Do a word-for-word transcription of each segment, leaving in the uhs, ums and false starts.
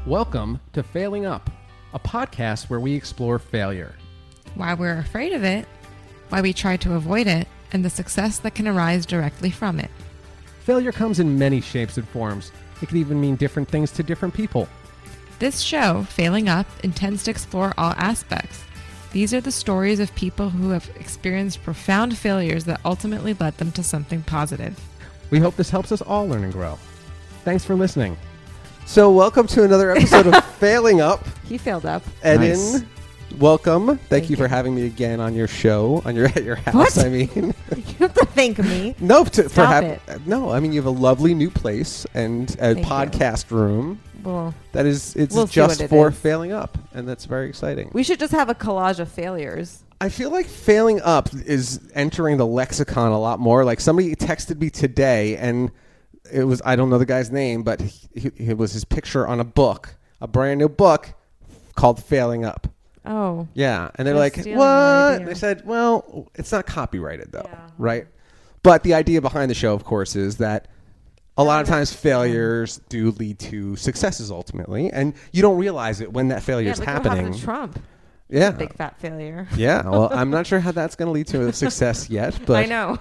Welcome to Failing Up, a podcast where we explore failure. Why we're afraid of it, why we try to avoid it, and the success that can arise directly from it. Failure comes in many shapes and forms. It can even mean different things to different people. This show, Failing Up, intends to explore all aspects. These are the stories of people who have experienced profound failures that ultimately led them to something positive. We hope this helps us all learn and grow. Thanks for listening. So welcome to another episode of Failing Up. He failed up. Edin, Nice. welcome. Thank, Thank you for you. having me again on your show, on your at your house. What? I mean, You have to thank me. no, to, for Stop hav- it. no. I mean, you have a lovely new place and a Thank you. podcast room Well, that is it's We'll see just what it for is. failing up, and that's very exciting. we should just have a collage of failures. I feel like failing up is entering the lexicon a lot more. Like somebody texted me today, and it was I don't know the guy's name, but he, he, it was his picture on a book, a brand new book called Failing Up. Oh, Yeah, and they're They're like, stealing "What?" our idea. They said, "Well, it's not copyrighted, though, Yeah. right?" But the idea behind the show, of course, is that a lot of times failures do lead to successes ultimately, and you don't realize it when that failure yeah, is look what happened happening. to Trump. Yeah, Big fat failure. yeah. Well, I'm not sure how that's going to lead to a success yet, but I know.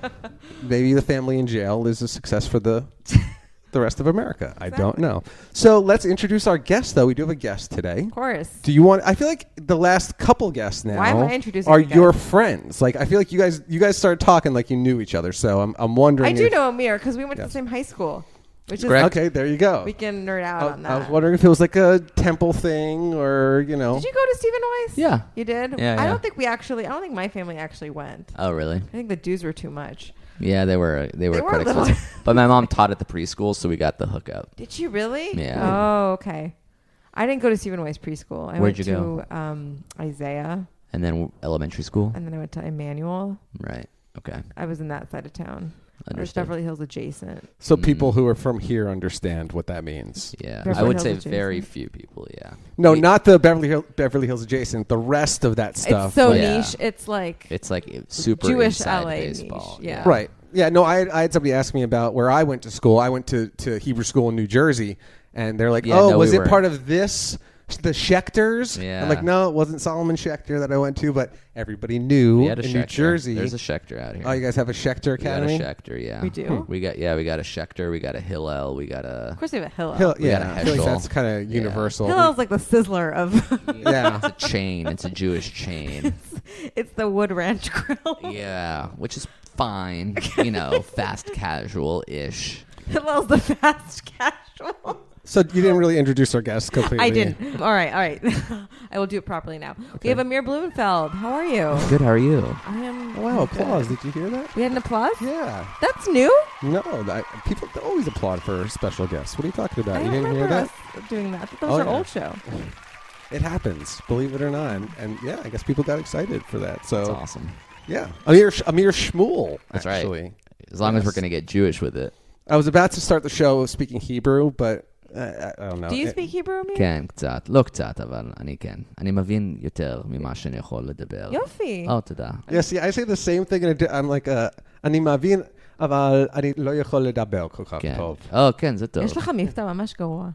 maybe the family in jail is a success for the the rest of America. I don't know. So let's introduce our guest, though. We do have a guest today. Of course. Do you want? I feel like the last couple guests now Why am I introducing are you guys? your friends. Like I feel like you guys you guys started talking like you knew each other. So I'm I'm wondering. I do if- know Amir because we went to Yes. the same high school, which is Correct. Okay, there you go. we can nerd out I, on that. I was wondering if it was like a temple thing or you know. Did you go to Stephen Weiss? Yeah. You did? Yeah, I yeah. don't think we actually, I don't think my family actually went. Oh, really? I think the dues were too much. Yeah, they were. They were They were quite a little- expensive. But my mom taught at the preschool, so we got the hookup. Did you really? Yeah. Oh, okay. I didn't go to Stephen Weiss preschool. I Where'd went you to um, Isaiah, And then elementary school. and then I went to Emmanuel. Right. Okay. I was in that side of town. Or Understood. Beverly Hills adjacent. So Mm. people who are from here understand what that means. Yeah, Beverly I would Hills say adjacent. very few people. Yeah. No, We- not the Beverly Hill, Beverly Hills adjacent. The rest of that stuff. It's so like- Yeah. niche. It's like It's like it's super Jewish inside L A baseball. niche, yeah. Right. Yeah. No, I, I had somebody ask me about where I went to school. I went to, to Hebrew school in New Jersey, and they're like, Yeah, "Oh, no, was we it were- part of this, the Schechters?" Yeah. I'm like, "No, it wasn't Solomon Schechter that I went to, but everybody knew We had a in Schechter. New Jersey." There's a Schechter out here. Oh, you guys have a Schechter we got a Academy? Schechter. Yeah. We do? We got yeah. We got a Schechter. We got a Hillel. We got of a. course we have a Hillel. Hill, We got yeah, a I feel like Heschel. that's kind of Yeah. universal. Hillel's like the sizzler of. Yeah. It's a chain. It's a Jewish chain. It's the Wood Ranch Grill. Yeah, which is fine. You know, fast casual ish. Hillel's the fast casual. So you didn't really introduce our guests completely. I didn't. All right, all right. I will do it properly now. We have Amir Blumenfeld. How are you? Good. How are you? I am. Oh, wow, good. applause. Did you hear that? We had an applause? Yeah. That's new? No, I, people always applaud for special guests. What are you talking about? I You don't didn't hear remember that? us doing that. I thought that Oh, was our yeah. old show. It happens, believe it or not. And, and yeah, I guess people got excited for that. So That's awesome. yeah, Amir Amir Shmuel. That's actually. right. As long as Yes. we're gonna get Jewish with it. I was about to start the show speaking Hebrew, but uh, I, I don't know. Do you It- speak Hebrew, Amir? כן, קצת. לא קצת, אבל אני כן. אני מבין יותר ממה שאני יכול לדבר. יופי. Oh, תודה. Yeah, see, I say the same thing, and I'm like, uh, אני מבין, אבל אני לא יכול לדבר כל כך כן. טוב. Oh, כן, זה טוב. יש לך מבטא ממש גרוע.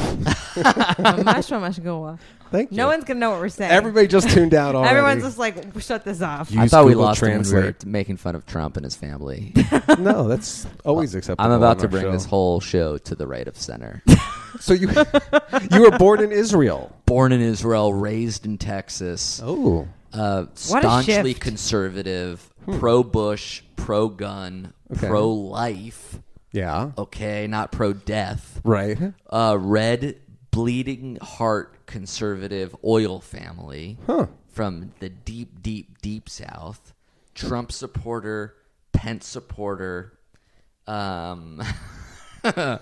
ממש ממש גרוע. Thank you. No one's going to know what we're saying. Everybody just tuned out already. Everyone's just like, shut this off. You- I Use thought we Google lost him when we were Translate. making fun of Trump and his family. No, that's always acceptable. I'm about on to our bring show. this whole show to the right of center. So you you were born in Israel. Born in Israel, raised in Texas. Oh. Uh, What a staunchly shift. conservative, pro-Bush, pro-gun, Okay. pro-life. Yeah. Okay, not pro-death. Right. Uh, red, bleeding heart conservative oil family Huh. from the deep, deep, deep South. Trump supporter, Pence supporter. Um, uh,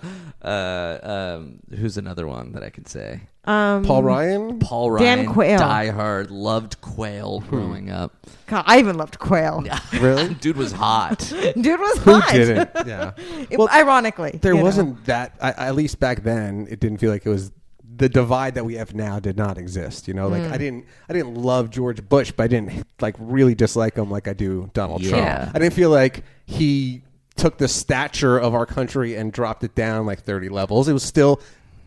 um, who's another one that I can say? Um, Paul Ryan? Paul Dan Ryan, Quayle. diehard, loved Quayle growing up. God, I even loved Quayle. Really? Dude was hot. Dude was Who hot. didn't? Yeah. It- Well, ironically. There you know. wasn't that, I, at least back then, it didn't feel like it was, the divide that we have now did not exist. You know, like Mm. I didn't, I didn't love George Bush, but I didn't like really dislike him like I do Donald Yeah. Trump. I didn't feel like he took the stature of our country and dropped it down like thirty levels. It was still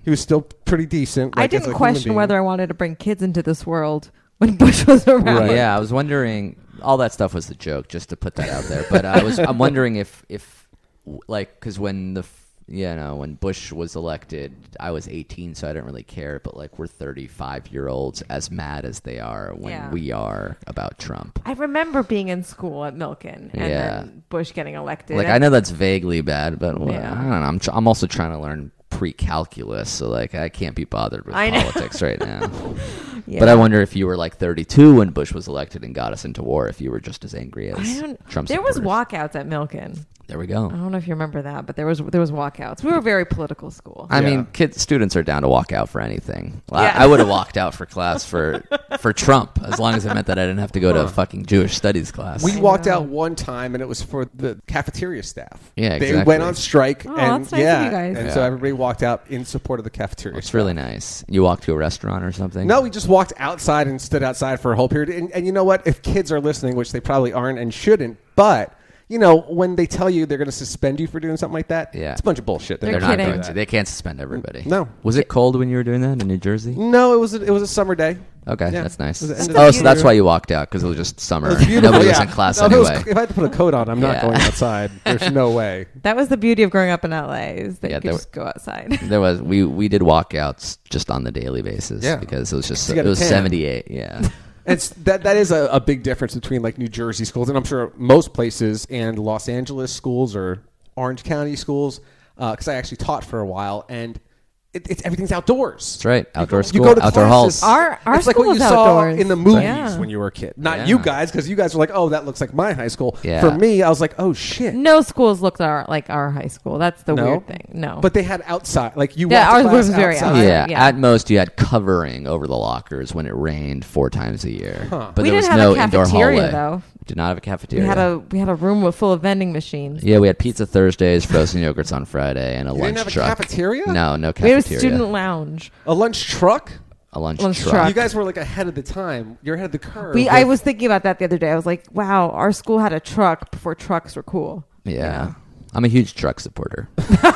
he was still pretty decent. I like, as a didn't human question being. whether I wanted to bring kids into this world when Bush was around. Right. Yeah, I was wondering. All that stuff was a joke, just to put that out there. But I was, I'm wondering if, if, like, because when the, f- you know, when Bush was elected, I was eighteen, so I didn't really care. But like, we're thirty-five year olds, as mad as they are when Yeah. we are about Trump. I remember being in school at Milken and Yeah. then Bush getting elected. Like, I know that's vaguely bad, but well, Yeah. I don't know. I'm, tr- I'm also trying to learn pre-calculus, so like, I can't be bothered with I know. politics right now. Yeah. But I wonder if you were like thirty-two when Bush was elected and got us into war, if you were just as angry as I don't, Trump there was supporters. walkouts at Milken. There we go. I don't know if you remember that, but there was there was walkouts. We were a very political school. I Yeah. mean, kids, students are down to walk out for anything. Well, Yeah. I, I would have walked out for class for for Trump, as long as it meant that I didn't have to go to Huh. fucking Jewish studies class. We I walked know. out one time, and it was for the cafeteria staff. Yeah, They exactly. went on strike, Oh, and that's nice of yeah, you guys. and Yeah. so everybody walked out in support of the cafeteria. It's staff. really nice. You walk to a restaurant or something? No, we just walked outside and stood outside for a whole period. And, and you know what? If kids are listening, which they probably aren't and shouldn't, but you know, when they tell you they're going to suspend you for doing something like that, Yeah. it's a bunch of bullshit. They're They're not not kidding. going to. They can't suspend everybody. No. Was it cold when you were doing that in New Jersey? No, it was a, it was a summer day. Okay, Yeah. that's nice. It was the end of Oh, the so that's year. why you walked out, because it was just summer. It was beautiful. Nobody yeah. was in class No, if it was- anyway. if I had to put a coat on, I'm not Yeah. going outside. There's no way. That was the beauty of growing up in L A is that Yeah, you could there- just go outside. There was we we did walkouts just on the daily basis. Yeah. because it was just You it got a was tan. seventy-eight. Yeah. It's that that is a, a big difference between like New Jersey schools, and I'm sure most places, and Los Angeles schools or Orange County schools, because I actually taught for a while, and it, it's everything's outdoors. That's right. Outdoor You school, go to outdoor classes. halls. Our our It's like what school's you saw outdoors. in the movies Yeah. when you were a kid. Not Yeah. you guys, because you guys were like, "Oh, that looks like my high school." Yeah. For me, I was like, "Oh shit!" No schools looked our, like our high school. That's the No? weird thing. No, But they had outside, like you. Yeah, walked to ours class was very outside. outside. yeah, yeah. at most you had covering over the lockers when it rained four times a year. Huh. But we there didn't was have no a indoor cafeteria hallway. though. Did not have a We cafeteria. had a we had a room with full of vending machines. yeah, we had pizza Thursdays, frozen yogurts on Friday, and a You lunch didn't have a truck. cafeteria? No, no We cafeteria. had a student lounge. A lunch truck. a lunch, lunch truck. truck. You guys were like ahead of the time. You're ahead of the curve. We with- I was thinking about that the other day. I was like, wow, our school had a truck before trucks were cool. Yeah. I'm a huge truck supporter.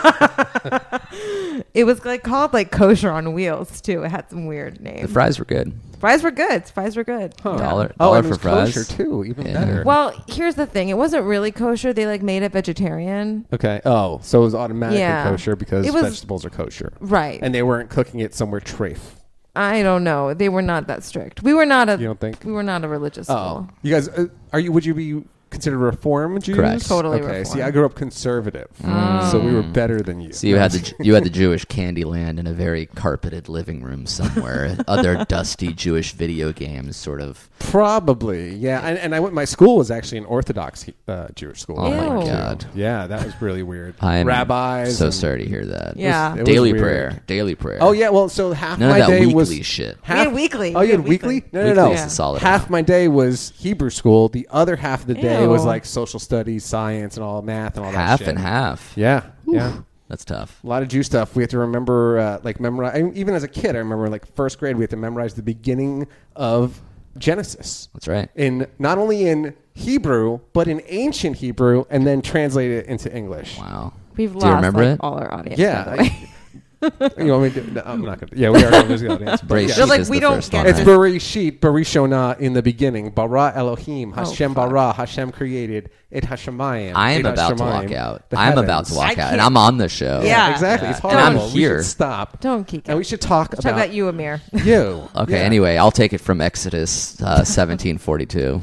It was like called like kosher on wheels too. It had some weird The names. fries were good. Fries were good. Fries were good. Huh. Yeah. Dollar, Oh, dollar and it for was fries. kosher too. Even Yeah. better. Well, here's the thing. It wasn't really kosher. They like made it vegetarian. Okay. Oh, so it was automatically Yeah. kosher because It was- vegetables are kosher, Right. and they weren't cooking it somewhere trafe. I don't know. They were not that strict. We were not a You don't think? we were not a religious Oh, school. you guys, uh, are you? Would you be considered Reform Jews? Correct. Totally Okay. See, Reform. I grew up conservative, Mm. so we were better than you. So you had the you had the Jewish Candyland in a very carpeted living room somewhere. Other dusty Jewish video games, sort of. Probably, yeah. And, and I went. My school was actually an Orthodox uh, Jewish school. Oh my Too. God. Yeah, that was really weird. I'm Rabbis. so and- sorry to hear that. Yeah. It was Daily weird. prayer. Daily prayer. Oh yeah. Well, so half None my of that day weekly was shit. half, We had weekly. Oh, We you had had weekly? weekly. No, no, Weekly no. is a solid Half half. my day was Hebrew school. The other half of the day Ew. was like social studies, science, and all math and all that. Half shit. and half. Yeah, yeah. That's tough. A lot of Jew stuff. We have to remember, uh, like memorize. I mean, even as a kid, I remember like first grade, we had to memorize the beginning of Genesis. That's right. In not only in Hebrew but in ancient Hebrew, and then translate it into English. Wow. We've Do lost you remember like, it? all our audience. Yeah. by the way. You want me to? No, I'm not gonna. Yeah, we are going to lose the audience. but Bereshit yeah. They're like, is we the don't first get one, It's right? Bereshit, Berishona in the beginning. Bara Elohim, Oh, Hashem fuck. bara, Hashem created it Hashemayim. I am it about to Hashemayim, walk out. the I'm about heavens. to I walk out, can't- and I'm on the show. Yeah. exactly. Yeah. It's And horrible. I'm We here. should stop. Don't keep And we should talk Talk about, about you, Amir. you. Okay. Yeah. Anyway, I'll take it from Exodus uh, seventeen forty-two.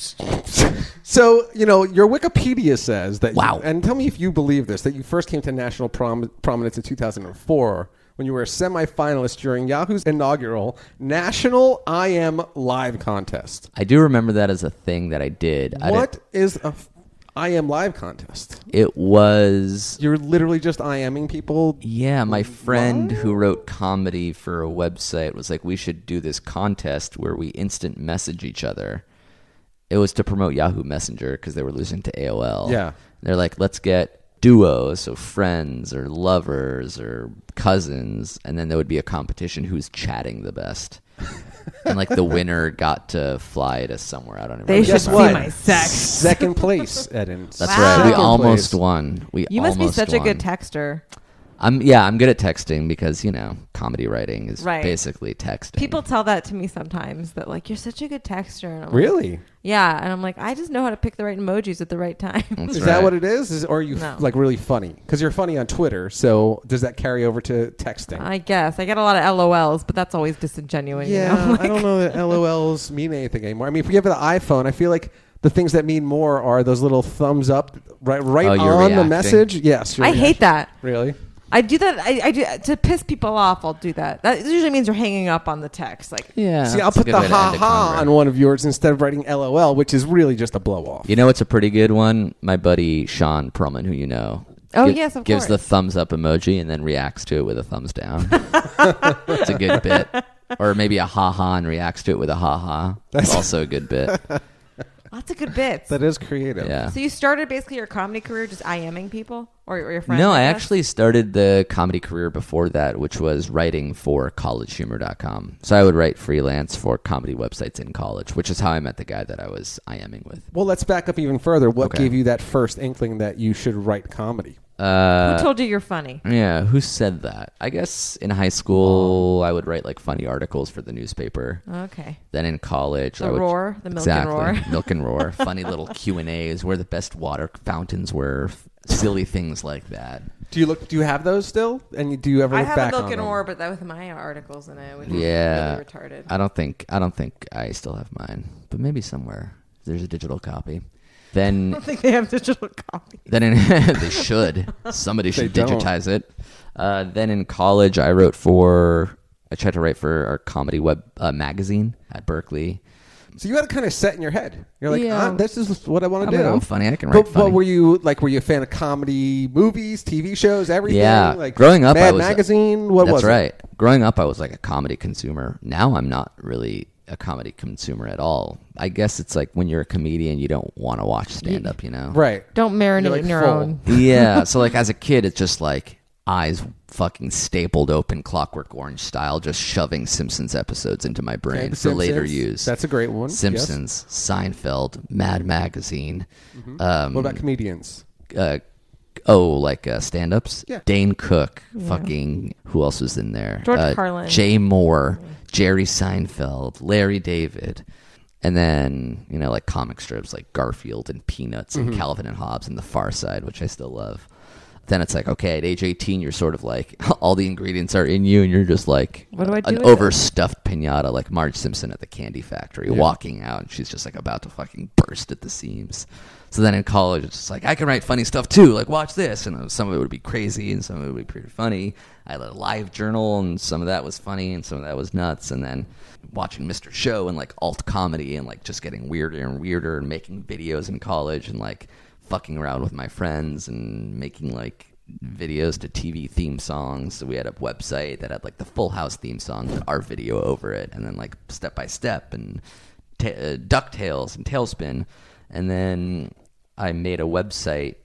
So, you know, your Wikipedia says that. Wow. You, and tell me if you believe this, that you first came to national prom- prominence in two thousand four when you were a semifinalist during Yahoo's inaugural National I Am Live contest. I do remember that as a thing that I did. I What didn't- is a f- I Am Live contest? It was. You're literally just IMing people. Yeah, my friend who wrote comedy for a website was like, we should do this contest where we instant message each other. It was to promote Yahoo Messenger because they were losing to A O L. Yeah. They're like, let's get duos, so friends or lovers or cousins, and then there would be a competition who's chatting the best. And like the winner got to fly to somewhere. I don't even They remember. should Guess see what? my sex. Second place, Eden. That's Wow. right. We Second almost place. won. We You must be almost such a good won. texter. I'm yeah, I'm good at texting because, you know, comedy writing is Right. basically texting. People tell that to me sometimes that like you're such a good texter. And I'm like, Really? yeah, and I'm like, I just know how to pick the right emojis at the right time. That's Is right. that what it is? Is or are you No. like really funny? Because you're funny on Twitter, so does that carry over to texting? I guess I get a lot of L O Ls, but that's always disingenuous. you yeah, know? Like- I don't know that L O Ls mean anything anymore. I mean, if you have an iPhone, I feel like the things that mean more are those little thumbs up right, right Oh, you're on the reacting. message. Yes, you're I hate reacting. that. Really? I do that. I, I do to piss people off. I'll do that. That usually means you're hanging up on the text. Like, Yeah. See, I'll that's a put good the way to ha end a ha convo. on one of yours instead of writing L O L, which is really just a blow off. You know what's a pretty good one? My buddy Sean Perlman, who you know. Oh, gi- yes, of gives course. the thumbs up emoji and then reacts to it with a thumbs down. It's a good bit. Or maybe a ha ha and reacts to it with a ha ha. That's also a good bit. lots of good bits. That is creative. Yeah. So you started basically your comedy career just IMing people or, or your friends? No, I guess? actually started the comedy career before that, which was writing for college humor dot com. So I would write freelance for comedy websites in college, which is how I met the guy that I was IMing with. Well, let's back up even further. What Okay. gave you that first inkling that you should write comedy? Uh, Who told you you're funny? Yeah, who said that? I guess in high school I would write like funny articles for the newspaper. Okay. Then in college, The I would Roar, the Milk exactly, and Roar. Milk and Roar, funny little Q and A's where the best water fountains were, f- silly things like that. Do you look? Do you have those still? And you- do you ever I look have back a on Milk and them? Roar, but that with my articles in it, which Yeah, is really retarded. I don't think I don't think I still have mine, but maybe somewhere there's a digital copy. Then I don't think they have digital copies. Then in, they should. Somebody should They don't. digitize it. Uh, then in college, I wrote for. I tried to write for our comedy web uh, magazine at Berkeley. So you had it kind of set in your head. You're like, Yeah. ah, this is what I want I'm, to do. I'm funny. I can write But, funny. but were you like? Were you a fan of comedy movies, T V shows, everything? Yeah. Like Growing up, I Mad was a- Magazine. What That's was right. it? Growing up, I was like a comedy consumer. Now I'm not really a comedy consumer at all. I guess it's like when you're a comedian, you don't want to watch stand up. You know. Right. Don't marinate You're, like, in your full. own. Yeah. So like as a kid, it's just like eyes fucking stapled open, Clockwork Orange style, just shoving Simpsons episodes into my brain Okay, The for later Simpsons. use. That's a great one. Simpsons, Seinfeld, Mad Magazine. Um, Yes. What about comedians? uh, oh, like uh, stand-ups? Yeah. Dane Cook, fucking, who else was in there? George uh, Carlin. Jay Moore, Jerry Seinfeld, Larry David. And then, you know, like comic strips like Garfield and Peanuts Mm-hmm. and Calvin and Hobbes and The Far Side, which I still love. Then it's like, okay, at age eighteen, you're sort of like, all the ingredients are in you, and you're just like What do I do an with it? overstuffed pinata, like Marge Simpson at the candy factory, walking out, and she's just like about to fucking burst at the seams. So then in college, it's just like, I can write funny stuff too, like watch this. And some of it would be crazy, and some of it would be pretty funny. I had a live journal, and some of that was funny, and some of that was nuts. And then watching Mister Show and like alt comedy, and like just getting weirder and weirder, and making videos in college, and like fucking around with my friends and making like videos to T V theme songs. So we had a website that had like the Full House theme song with our video over it, and then like Step by Step and ta- uh, DuckTales and Tailspin. And then I made a website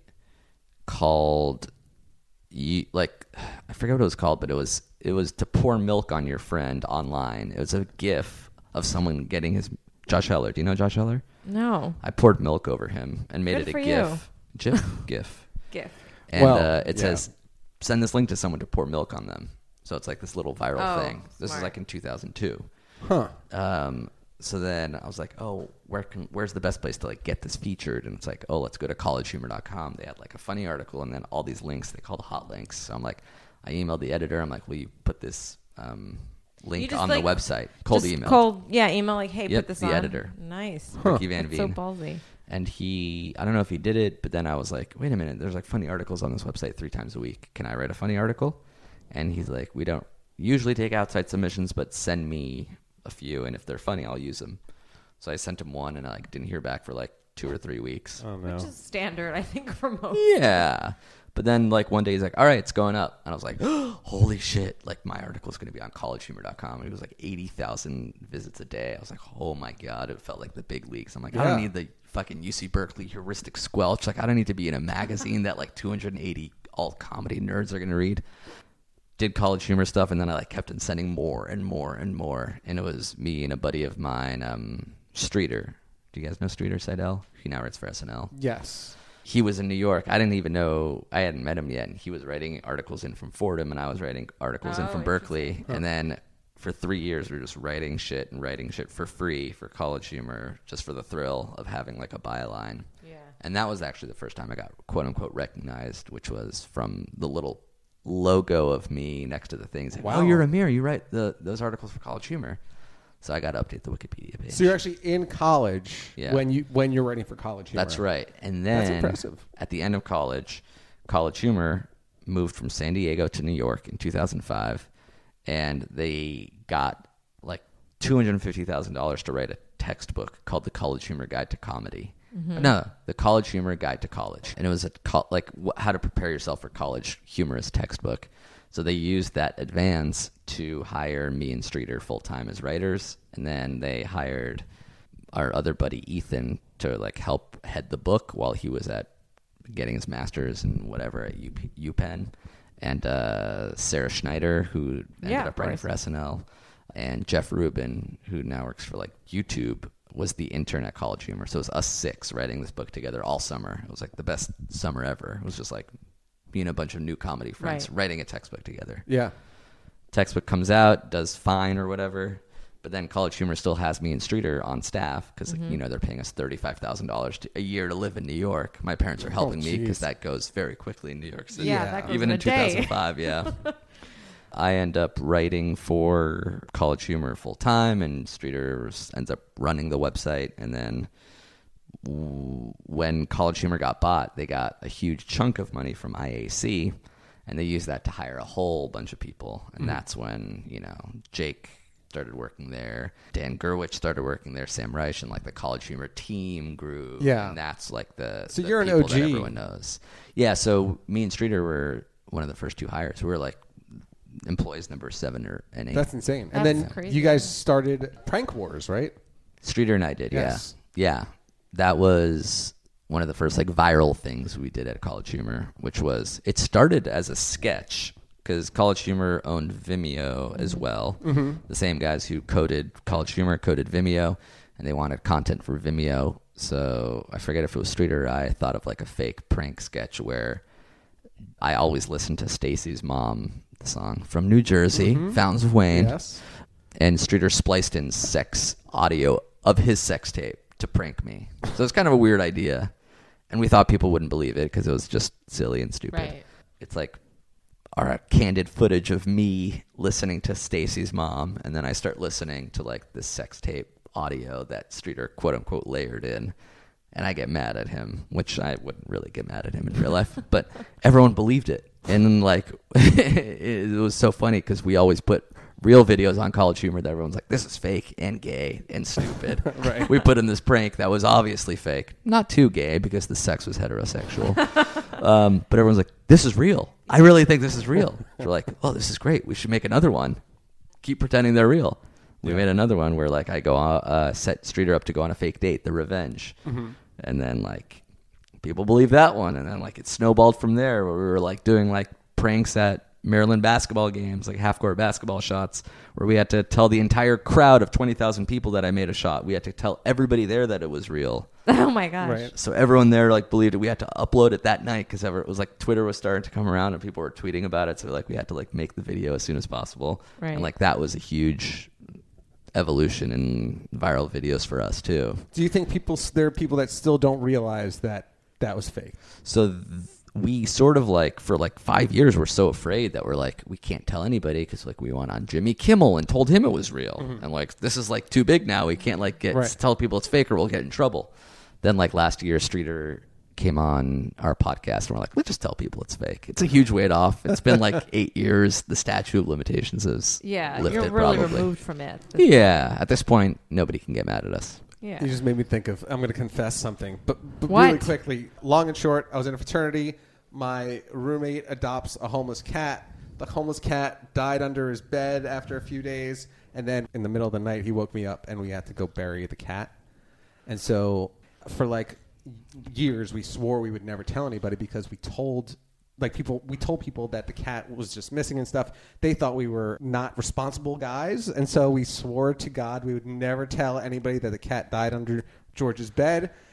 called you, like I forget what it was called, but it was it was to pour milk on your friend online. It was a GIF of someone getting his Josh Heller. Do you know Josh Heller? No. I poured milk over him and made Good it a for GIF. GIF, GIF, Gift. and Well, uh, it yeah. says send this link to someone to pour milk on them. So it's like this little viral Oh, thing. This is smart. like in two thousand two. Huh. Um, so then I was like, oh, where can where's the best place to like get this featured? And it's like, oh, let's go to college humor dot com. They had like a funny article and then all these links they called hot links. So I'm like, I emailed the editor. I'm like, will you put this um, You link just, on like, the website? Cold Just email. Cold, yeah, email like, hey, Yep, put this the on. editor. Nice. Ricky Van That's so Veen. ballsy. And he, I don't know if he did it, but then I was like, wait a minute, there's like funny articles on this website three times a week. Can I write a funny article? And he's like, we don't usually take outside submissions, but send me a few, and if they're funny, I'll use them. So I sent him one, and I like, didn't hear back for like two or three weeks. Oh no. Which is standard, I think, for most. Yeah. But then like one day he's like, all right, it's going up. And I was like, oh, holy shit. Like my article is going to be on college humor dot com. And it was like eighty thousand visits a day. I was like, oh my God. It felt like the big leagues. I'm like, I Yeah. don't need the fucking U C Berkeley heuristic squelch. Like I don't need to be in a magazine that like two hundred eighty alt comedy nerds are going to read. Did college humor stuff. And then I like kept on sending more and more and more. And it was me and a buddy of mine, um, Streeter. Do you guys know Streeter Seidel? He now writes for S N L. Yes. he was in New York. I didn't even know, I hadn't met him yet. And he was writing articles in from Fordham, and I was writing articles in Oh, from Berkeley. And then for three years, we were just writing shit and writing shit for free for College Humor, just for the thrill of having like a byline. Yeah. And that was actually the first time I got quote unquote recognized, which was from the little logo of me next to the things. Like, Wow. oh, you're Amir. You write the those articles for College Humor. So I got to update the Wikipedia page. So you're actually in college Yeah. when you when you're writing for College Humor. That's right. And then That's impressive. at the end of college, College Humor moved from San Diego to New York in two thousand five, and they got like two hundred fifty thousand dollars to write a textbook called The College Humor Guide to Comedy. Mm-hmm. No, The College Humor Guide to College. And it was a co- like wh- how to prepare yourself for college humorous textbook. So they used that advance to hire me and Streeter full-time as writers, and then they hired our other buddy Ethan to like help head the book while he was at getting his master's and whatever at U P, UPenn, and uh, Sarah Schneider, who ended Yeah, up writing of for course. S N L, and Jeff Rubin, who now works for like YouTube, was the intern at College Humor. So it was us six writing this book together all summer. It was like the best summer ever. It was just like being a bunch of new comedy friends Right. writing a textbook together. Yeah. Textbook comes out, does fine or whatever, but then College Humor still has me and Streeter on staff because Mm-hmm. you know they're paying us thirty-five thousand dollars a year to live in New York. My parents are helping me because jeez. that goes very quickly in New York City. Yeah, Yeah. that goes Even in in a day. two thousand five, yeah. I end up writing for College Humor full time, and Streeter ends up running the website. And then w- when College Humor got bought, they got a huge chunk of money from I A C, and they used that to hire a whole bunch of people. And that's when, you know, Jake started working there, Dan Gerwich started working there, Sam Reich, and like the College Humor team grew. Yeah. And that's like the, So the you're an people O that G. everyone knows. Yeah, so me and Streeter were one of the first two hires. We were like employees number seven or and eight. That's insane. And That's then crazy. you guys started Prank Wars, right? Streeter and I did, Yes. yeah. Yeah. That was one of the first like viral things we did at College Humor, which was, it started as a sketch because College Humor owned Vimeo as well. Mm-hmm. The same guys who coded College Humor coded Vimeo, and they wanted content for Vimeo. So I forget if it was Streeter or I thought of like a fake prank sketch where I always listened to Stacy's Mom, the song from New Jersey, Fountains of Wayne. Yes. And Streeter spliced in sex audio of his sex tape to prank me. So it's kind of a weird idea. And we thought people wouldn't believe it because it was just silly and stupid. Right. It's like our candid footage of me listening to Stacy's Mom, and then I start listening to like this sex tape audio that Streeter quote unquote layered in. And I get mad at him, which I wouldn't really get mad at him in real life, but everyone believed it. And like, it was so funny because we always put real videos on College Humor that everyone's like, this is fake and gay and stupid. Right. We put in this prank that was obviously fake. Not too gay because the sex was heterosexual. um, but everyone's like, this is real. I really think this is real. We're like, oh, this is great. We should make another one. Keep pretending they're real. We made another one where like I go uh, set Streeter up to go on a fake date, The Revenge. Mm-hmm. And then like people believe that one. And then like it snowballed from there where we were like doing like pranks at Maryland basketball games, like half-court basketball shots, where we had to tell the entire crowd of twenty thousand people that I made a shot. We had to tell everybody there that it was real. Oh my gosh. Right. So everyone there like believed it. We had to upload it that night because it was like Twitter was starting to come around and people were tweeting about it. So like we had to like make the video as soon as possible. Right. And like that was a huge evolution in viral videos for us too. Do you think people there are people that still don't realize that that was fake? So th- we sort of like for like five years we're so afraid that we're like we can't tell anybody because like we went on Jimmy Kimmel and told him it was real, Mm-hmm. and like this is like too big now. We can't like get Right. tell people it's fake or we'll get in trouble. Then like last year, Streeter came on our podcast and we're like, let's just tell people it's fake. It's a huge weight off. It's been like eight years. The statute of limitations is Yeah, lifted you're really probably. removed from it. Yeah, at this point, nobody can get mad at us. Yeah. You just made me think of, I'm going to confess something. But, but What? really quickly, long and short, I was in a fraternity. My roommate adopts a homeless cat. The homeless cat died under his bed after a few days. And then in the middle of the night, he woke me up and we had to go bury the cat. And so for like years, we swore we would never tell anybody because we told like people, we told people that the cat was just missing and stuff. They thought we were not responsible guys. And so we swore to God we would never tell anybody that the cat died under George's bed.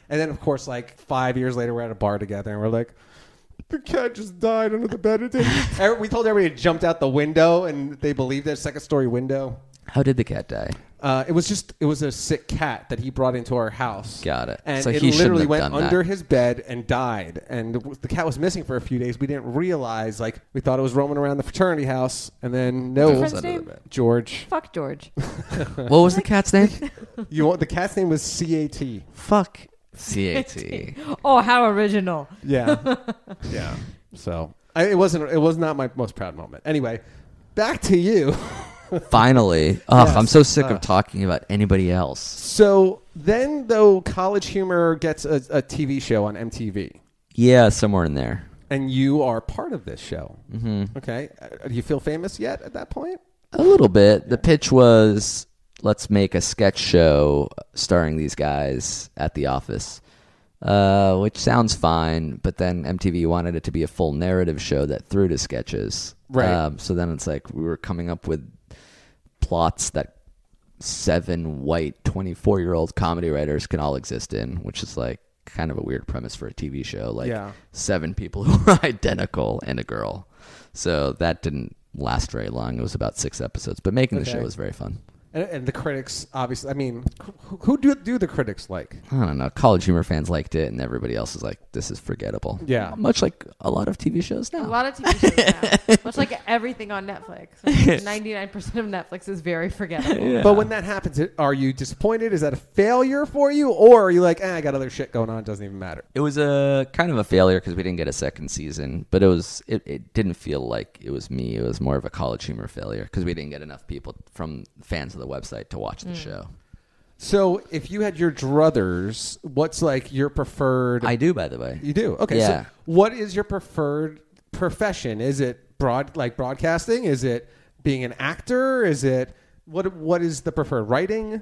And then, of course, like five years later, we're at a bar together, and we're like, the cat just died under the bed. Every- we told everybody it jumped out the window, and they believed it, second story window. How did the cat die? Uh, it was just, it was a sick cat that he brought into our house. Got it. And So it he shouldn't literally have went done that. under his bed and died. And the, the cat was missing for a few days. We didn't realize, like, we thought it was roaming around the fraternity house. And then, no, What's your friend's name? George. Fuck George. What was the cat's name? You want, the cat's name was C A T. Fuck. C A T. Oh, how original. Yeah. Yeah. So, I, it wasn't, it was not my most proud moment. Anyway, back to you. Finally. Ugh, Yes. I'm so sick Ugh. of talking about anybody else. So then, though, College Humor gets a, a T V show on M T V, Yeah, somewhere in there. and you are part of this show. hmm Okay, uh, do you feel famous yet at that point? A little bit. The pitch was, let's make a sketch show starring these guys at the office, uh, which sounds fine. But then M T V wanted it to be a full narrative show that threw to sketches. Right. Um, so then it's like we were coming up with plots that seven white twenty-four-year-old comedy writers can all exist in, which is like kind of a weird premise for a T V show. Like Yeah. seven people who are identical and a girl. So that didn't last very long. It was about six episodes, but making the Okay. show was very fun. And, and the critics, obviously, I mean, who, who do do the critics like? I don't know. College Humor fans liked it, and everybody else is like, "This is forgettable." Yeah. much like a lot of T V shows now. A lot of T V shows now. Much like everything on Netflix. ninety-nine percent of Netflix is very forgettable. But when that happens, it- are you disappointed? Is that a failure for you? Or are you like, eh, I got other shit going on, it doesn't even matter? It was a kind of a failure because we didn't get a second season, but it was it, it didn't feel like it was me. It was more of a College Humor failure because we didn't get enough people from fans of the website to watch the show. So if you had your druthers, what's like your preferred... I do, by the way. You do? Okay. Yeah. So what is your preferred profession? Is it broad like broadcasting? Is it being an actor? Is it... What What is the preferred? Writing?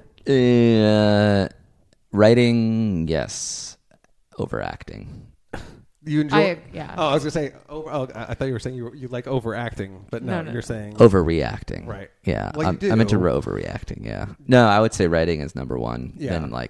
Uh, writing, yes. Overacting. You enjoy? I- yeah. Oh, I was gonna say. Over, oh, I I thought you were saying you you like overacting, but no, No, no, you're no. saying Overreacting. Right. Yeah. Well, you I'm, do. I'm into overreacting. Yeah. No, I would say writing is number one. Yeah. Then like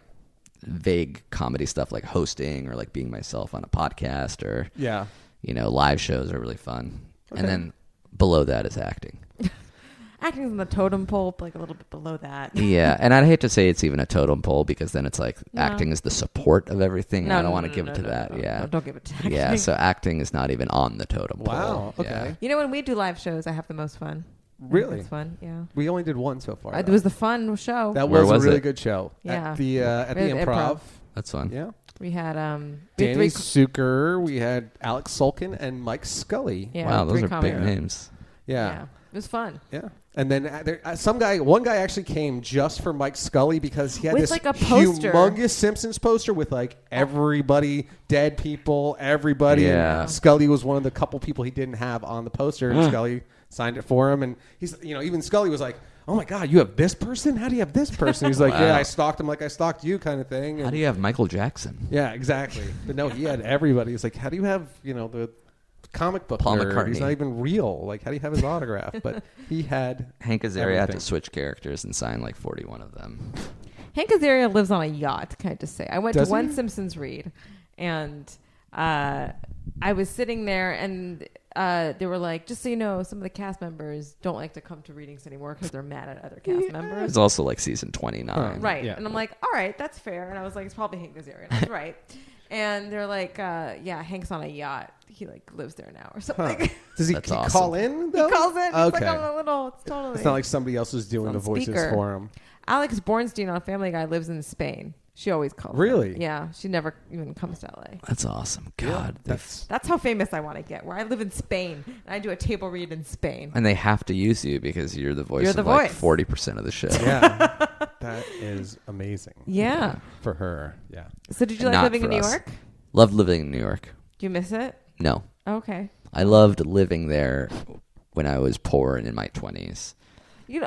vague comedy stuff like hosting or like being myself on a podcast or, Yeah. you know, live shows are really fun. Okay. And then below that is acting. Acting's on the totem pole, like a little bit below that. Yeah. And I'd hate to say it's even a totem pole because then it's like No. acting is the support of everything. No, I don't no, want to no, give no, it to no, that. no, yeah. no, don't give it to acting. Yeah. So acting is not even on the totem pole. Wow. Okay. Yeah. You know, when we do live shows, I have the most fun. Really? It's fun, yeah. We only did one so far. Uh, It though. was the fun show. that Where was, was a really it? good show. Yeah. At the uh, at the We had improv. improv. That's fun. Yeah. we had um, we had Danny three, Zucker. We had Alex Sulkin and Mike Scully. yeah, Wow. Those three are comics. big names. Yeah. Yeah, it was fun. Yeah. And then uh, there, uh, some guy, one guy actually came just for Mike Scully because he had With, this like, a poster. humongous Simpsons poster with like everybody, dead people, everybody. Yeah. And Scully was one of the couple people he didn't have on the poster, and Scully signed it for him. And he's, you know, even Scully was like, "Oh my God, you have this person? How do you have this person?" He's like, Wow. "Yeah, I stalked him like I stalked you," kind of thing. How And- do you have Michael Jackson? yeah, exactly. But no, he had everybody. He's like, "How do you have, you know, the comic book Paul nerd? McCartney. He's not even real. Like, how do you have his autograph?" But he had Hank Azaria had to everything. switch characters and sign like forty-one of them. Hank Azaria lives on a yacht, can I just say. I went Does to one he? Simpsons read, and uh, I was sitting there, and uh, they were like, just so you know, some of the cast members don't like to come to readings anymore because they're mad at other cast members. It's also like season twenty-nine. Right. Yeah. And I'm like, all right, that's fair. And I was like, it's probably Hank Azaria. And I was right. And they're like, uh, yeah, Hank's on a yacht. He like lives there now or something. Huh. Does he, That's he awesome. call in? He Though? calls in. It's Okay. like on a little, it's totally. It's not like somebody else is doing on the voices speaker. for him. Alex Bornstein on Family Guy lives in Spain. She always calls. Really? him. Yeah. She never even comes to L A. That's awesome. God. they- That's That's how famous I want to get. Where I live in Spain and I do a table read in Spain. and they have to use you because you're the voice You're of the like voice. forty percent of the show. yeah. That is amazing. Yeah. For her. Yeah. So did you like Not living in for New us. York? Loved living in New York. Do you miss it? No. Okay. I loved living there when I was poor and in my twenties. You know,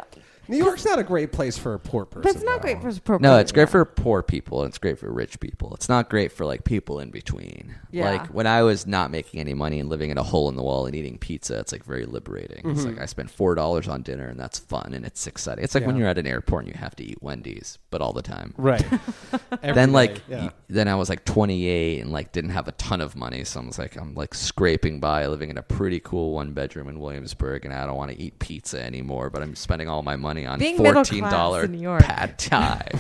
New York's not a great place for a poor person. But it's not though. great for poor. No, it's people. great for poor people and it's great for rich people. It's not great for like people in between. Yeah. Like when I was not making any money and living in a hole in the wall and eating pizza, it's like very liberating. It's Mm-hmm. like I spent four dollars on dinner and that's fun and it's exciting. It's like when Yeah. you're at an airport and you have to eat Wendy's, but all the time. Right. Every Then day, like yeah. y- then I was like twenty-eight and like didn't have a ton of money, so I was like I'm like scraping by living in a pretty cool one bedroom in Williamsburg and I don't want to eat pizza anymore, but I'm spending all my money on Being middle fourteen class dollars in New York. pad thai.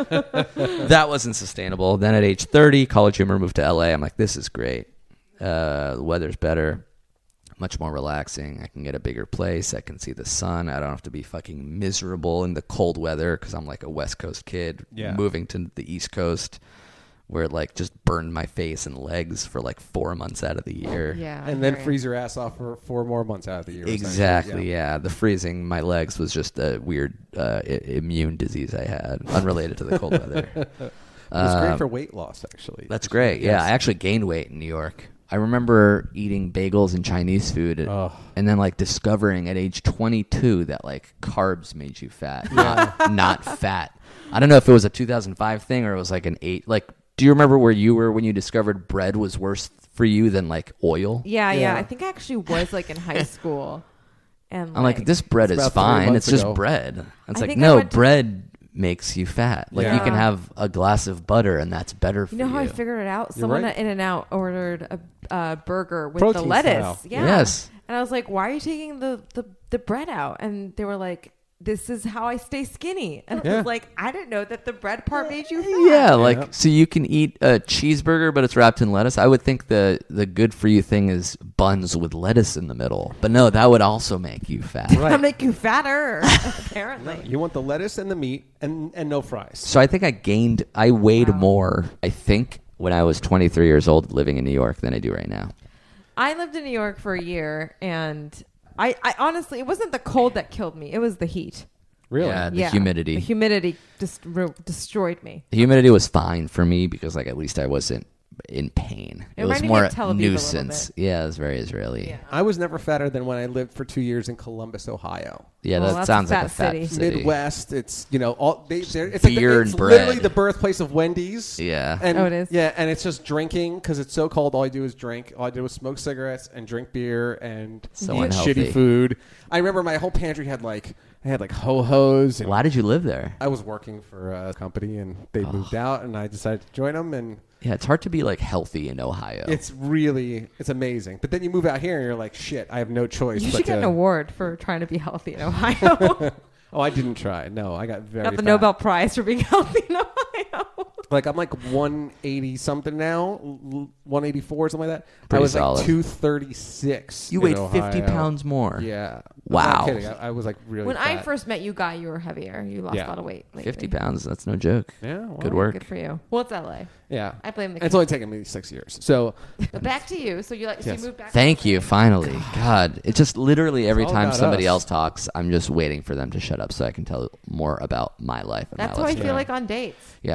That wasn't sustainable. Then at age thirty, college humor, moved to L A. I'm like, this is great. Uh, the weather's better, much more relaxing. I can get a bigger place. I can see the sun. I don't have to be fucking miserable in the cold weather because I'm like a West Coast kid Yeah. moving to the East Coast where it like just burned my face and legs for like four months out of the year. Yeah. I And then hear ya. freeze your ass off for four more months out of the year. essentially. Exactly, Yeah. yeah. The freezing my legs was just a weird uh, I- immune disease I had, unrelated to the cold weather. It's great Um, for weight loss, actually. That's great. Yeah, Yes. I actually gained weight in New York. I remember eating bagels and Chinese food, Oh. and then like discovering at age twenty-two that like carbs made you fat, not not fat. I don't know if it was a two thousand five thing or it was like an eight. Like, do you remember where you were when you discovered bread was worse for you than like oil? Yeah, yeah, Yeah. I think I actually was like in high school, and I'm like, this bread It's is about three fine. months It's just ago. bread. It's I like, think I no, went to- bread makes you fat. Like you Yeah. can have a glass of butter and that's better for You know you. how I figured it out? You're Someone right. at In-N-Out ordered a uh, burger with Protein the lettuce. style. Yeah. Yes. And I was like, why are you taking the, the, the bread out? And they were like, this is how I stay skinny. And I Yeah. was like, I didn't know that the bread part made you fat. Yeah, like Yeah. so you can eat a cheeseburger, but it's wrapped in lettuce. I would think the the good for you thing is buns with lettuce in the middle, but no, that would also make you fat. Right. I'll make you fatter, apparently. You want the lettuce and the meat and, and no fries. So I think I gained, I weighed Wow. more. I think when I was twenty-three years old, living in New York, than I do right now. I lived in New York for a year, and I, I honestly, it wasn't the cold that killed me. It was the heat. Really? Yeah, the yeah. humidity. The humidity just ru- destroyed me. The humidity was fine for me because, like, at least I wasn't in pain. It It, was reminded me more of Tel Aviv a little nuisance. Yeah, it was very Israeli. Yeah. I was never fatter than when I lived for two years in Columbus, Ohio. Yeah, Well, that that's a sounds like fat a fat city. city. Midwest, it's you know all they, they're- it's like the, Beer it's and bread. literally the birthplace of Wendy's. Yeah. And, Oh, it is? Yeah, and it's just drinking because it's so cold. All I do is drink. All I do is smoke cigarettes and drink beer and So eat unhealthy. shitty food. I remember my whole pantry had like I had like ho hos. Why did you live there? I was working for a company and they Oh. moved out and I decided to join them and Yeah, it's hard to be like healthy in Ohio. it's really it's amazing. But then you move out here and you're like, shit, I have no choice. You but should get to, an award for trying to be healthy in Ohio. Oh, I didn't try. No, I got very Got the fat. Nobel Prize for being healthy in Ohio. Like I'm like one eighty something now, one eighty-four something like that. I Pretty was solid. like two thirty-six. you in weighed fifty Ohio. pounds more. Yeah. Wow. I'm not kidding. I, I was like really When I fat. first met you, Guy, you were heavier. You lost Yeah. a lot of weight. lately. fifty pounds. That's no joke. Yeah. Well, Good work. Good for you. Well, it's L A. Yeah. I blame the It's only taken me six years. So But back to you. So you like so Yes. you moved back. Thank to you. Finally, God, it's just literally every all time about somebody us. else talks, I'm just waiting for them to shut up so I can tell more about my life. And That's my how I life feel Yeah. like on dates. Yeah.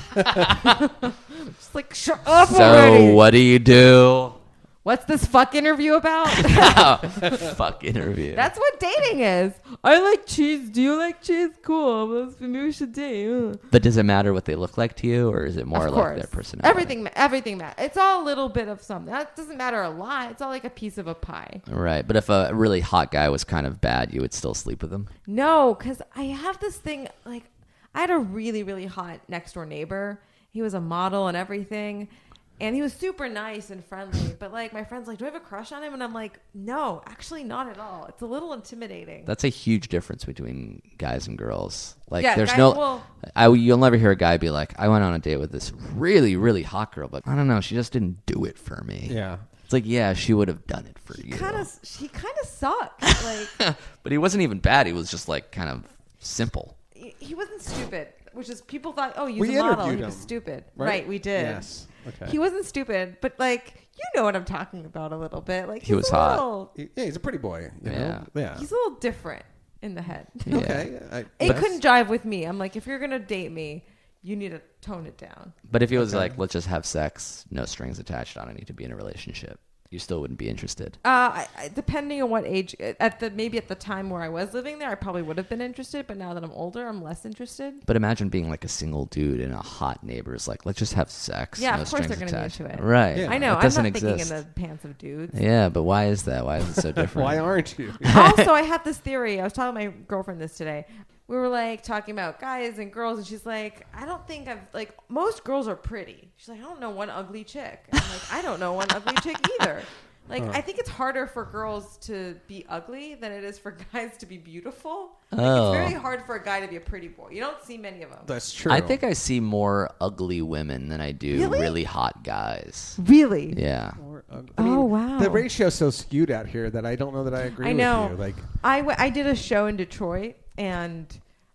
Just like shut up already. So what do you do? What's this fuck interview about? Fuck interview. That's what dating is. I like cheese. Do you like cheese? Cool. Well, maybe we should date. Uh. But does it matter what they look like to you, or is it more Of like course. their personality? Everything, ma- everything matters. It's all a little bit of something. That doesn't matter a lot. It's all like a piece of a pie. Right. But if a really hot guy was kind of bad, you would still sleep with him. No, because I have this thing. Like, I had a really, really hot next door neighbor. He was a model and everything. And he was super nice and friendly. But, like, my friend's like, do I have a crush on him? And I'm like, no, actually not at all. It's a little intimidating. That's a huge difference between guys and girls. Like, Yeah, there's guys- no, well- I, you'll never hear a guy be like, I went on a date with this really, really hot girl, but I don't know, she just didn't do it for me. yeah. It's like, yeah, she would have done it for you. kind of, he kind of sucked. Like, But he wasn't even bad. He was just like kind of simple. he, he wasn't stupid, which is people thought, oh, he's We a model. interviewed He was him, stupid. right? Right? we did. Yes. Okay. He wasn't stupid, but like you know what I'm talking about a little bit. Like He he's was a hot. little, He- yeah, he's a pretty boy. You Yeah. Know? Yeah. he's a little different in the head. Yeah. Okay. I, It that's- couldn't jive with me. I'm like, if you're gonna date me, you need to tone it down. But if he was Okay. like, let's just have sex, no strings attached, I don't need to be in a relationship. You still wouldn't be interested. Uh, I, I, depending on what age, at the maybe at the time where I was living there, I probably would have been interested. But now that I'm older, I'm less interested. But imagine being like a single dude and a hot neighbor is like, let's just have sex. Yeah, no of course strings they're gonna be attached. into it. Right. Yeah. I know. It I'm doesn't not thinking exist. in the pants of dudes. Yeah, but why is that? Why is it so different? Why aren't you? Also, I had this theory. I was telling my girlfriend this today. We were like talking about guys and girls, and she's like, I don't think I've like most girls are pretty. She's like, I don't know one ugly chick. And I'm like, I don't know one ugly chick either. Like, Huh. I think it's harder for girls to be ugly than it is for guys to be beautiful. Like, Oh. it's very hard for a guy to be a pretty boy. You don't see many of them. That's true. I think I see more ugly women than I do Really? really hot guys. Really? Yeah. Or, uh, Oh, wow. The ratio's so skewed out here that I don't know that I agree I with know. you. Like, I, w- I did a show in Detroit, and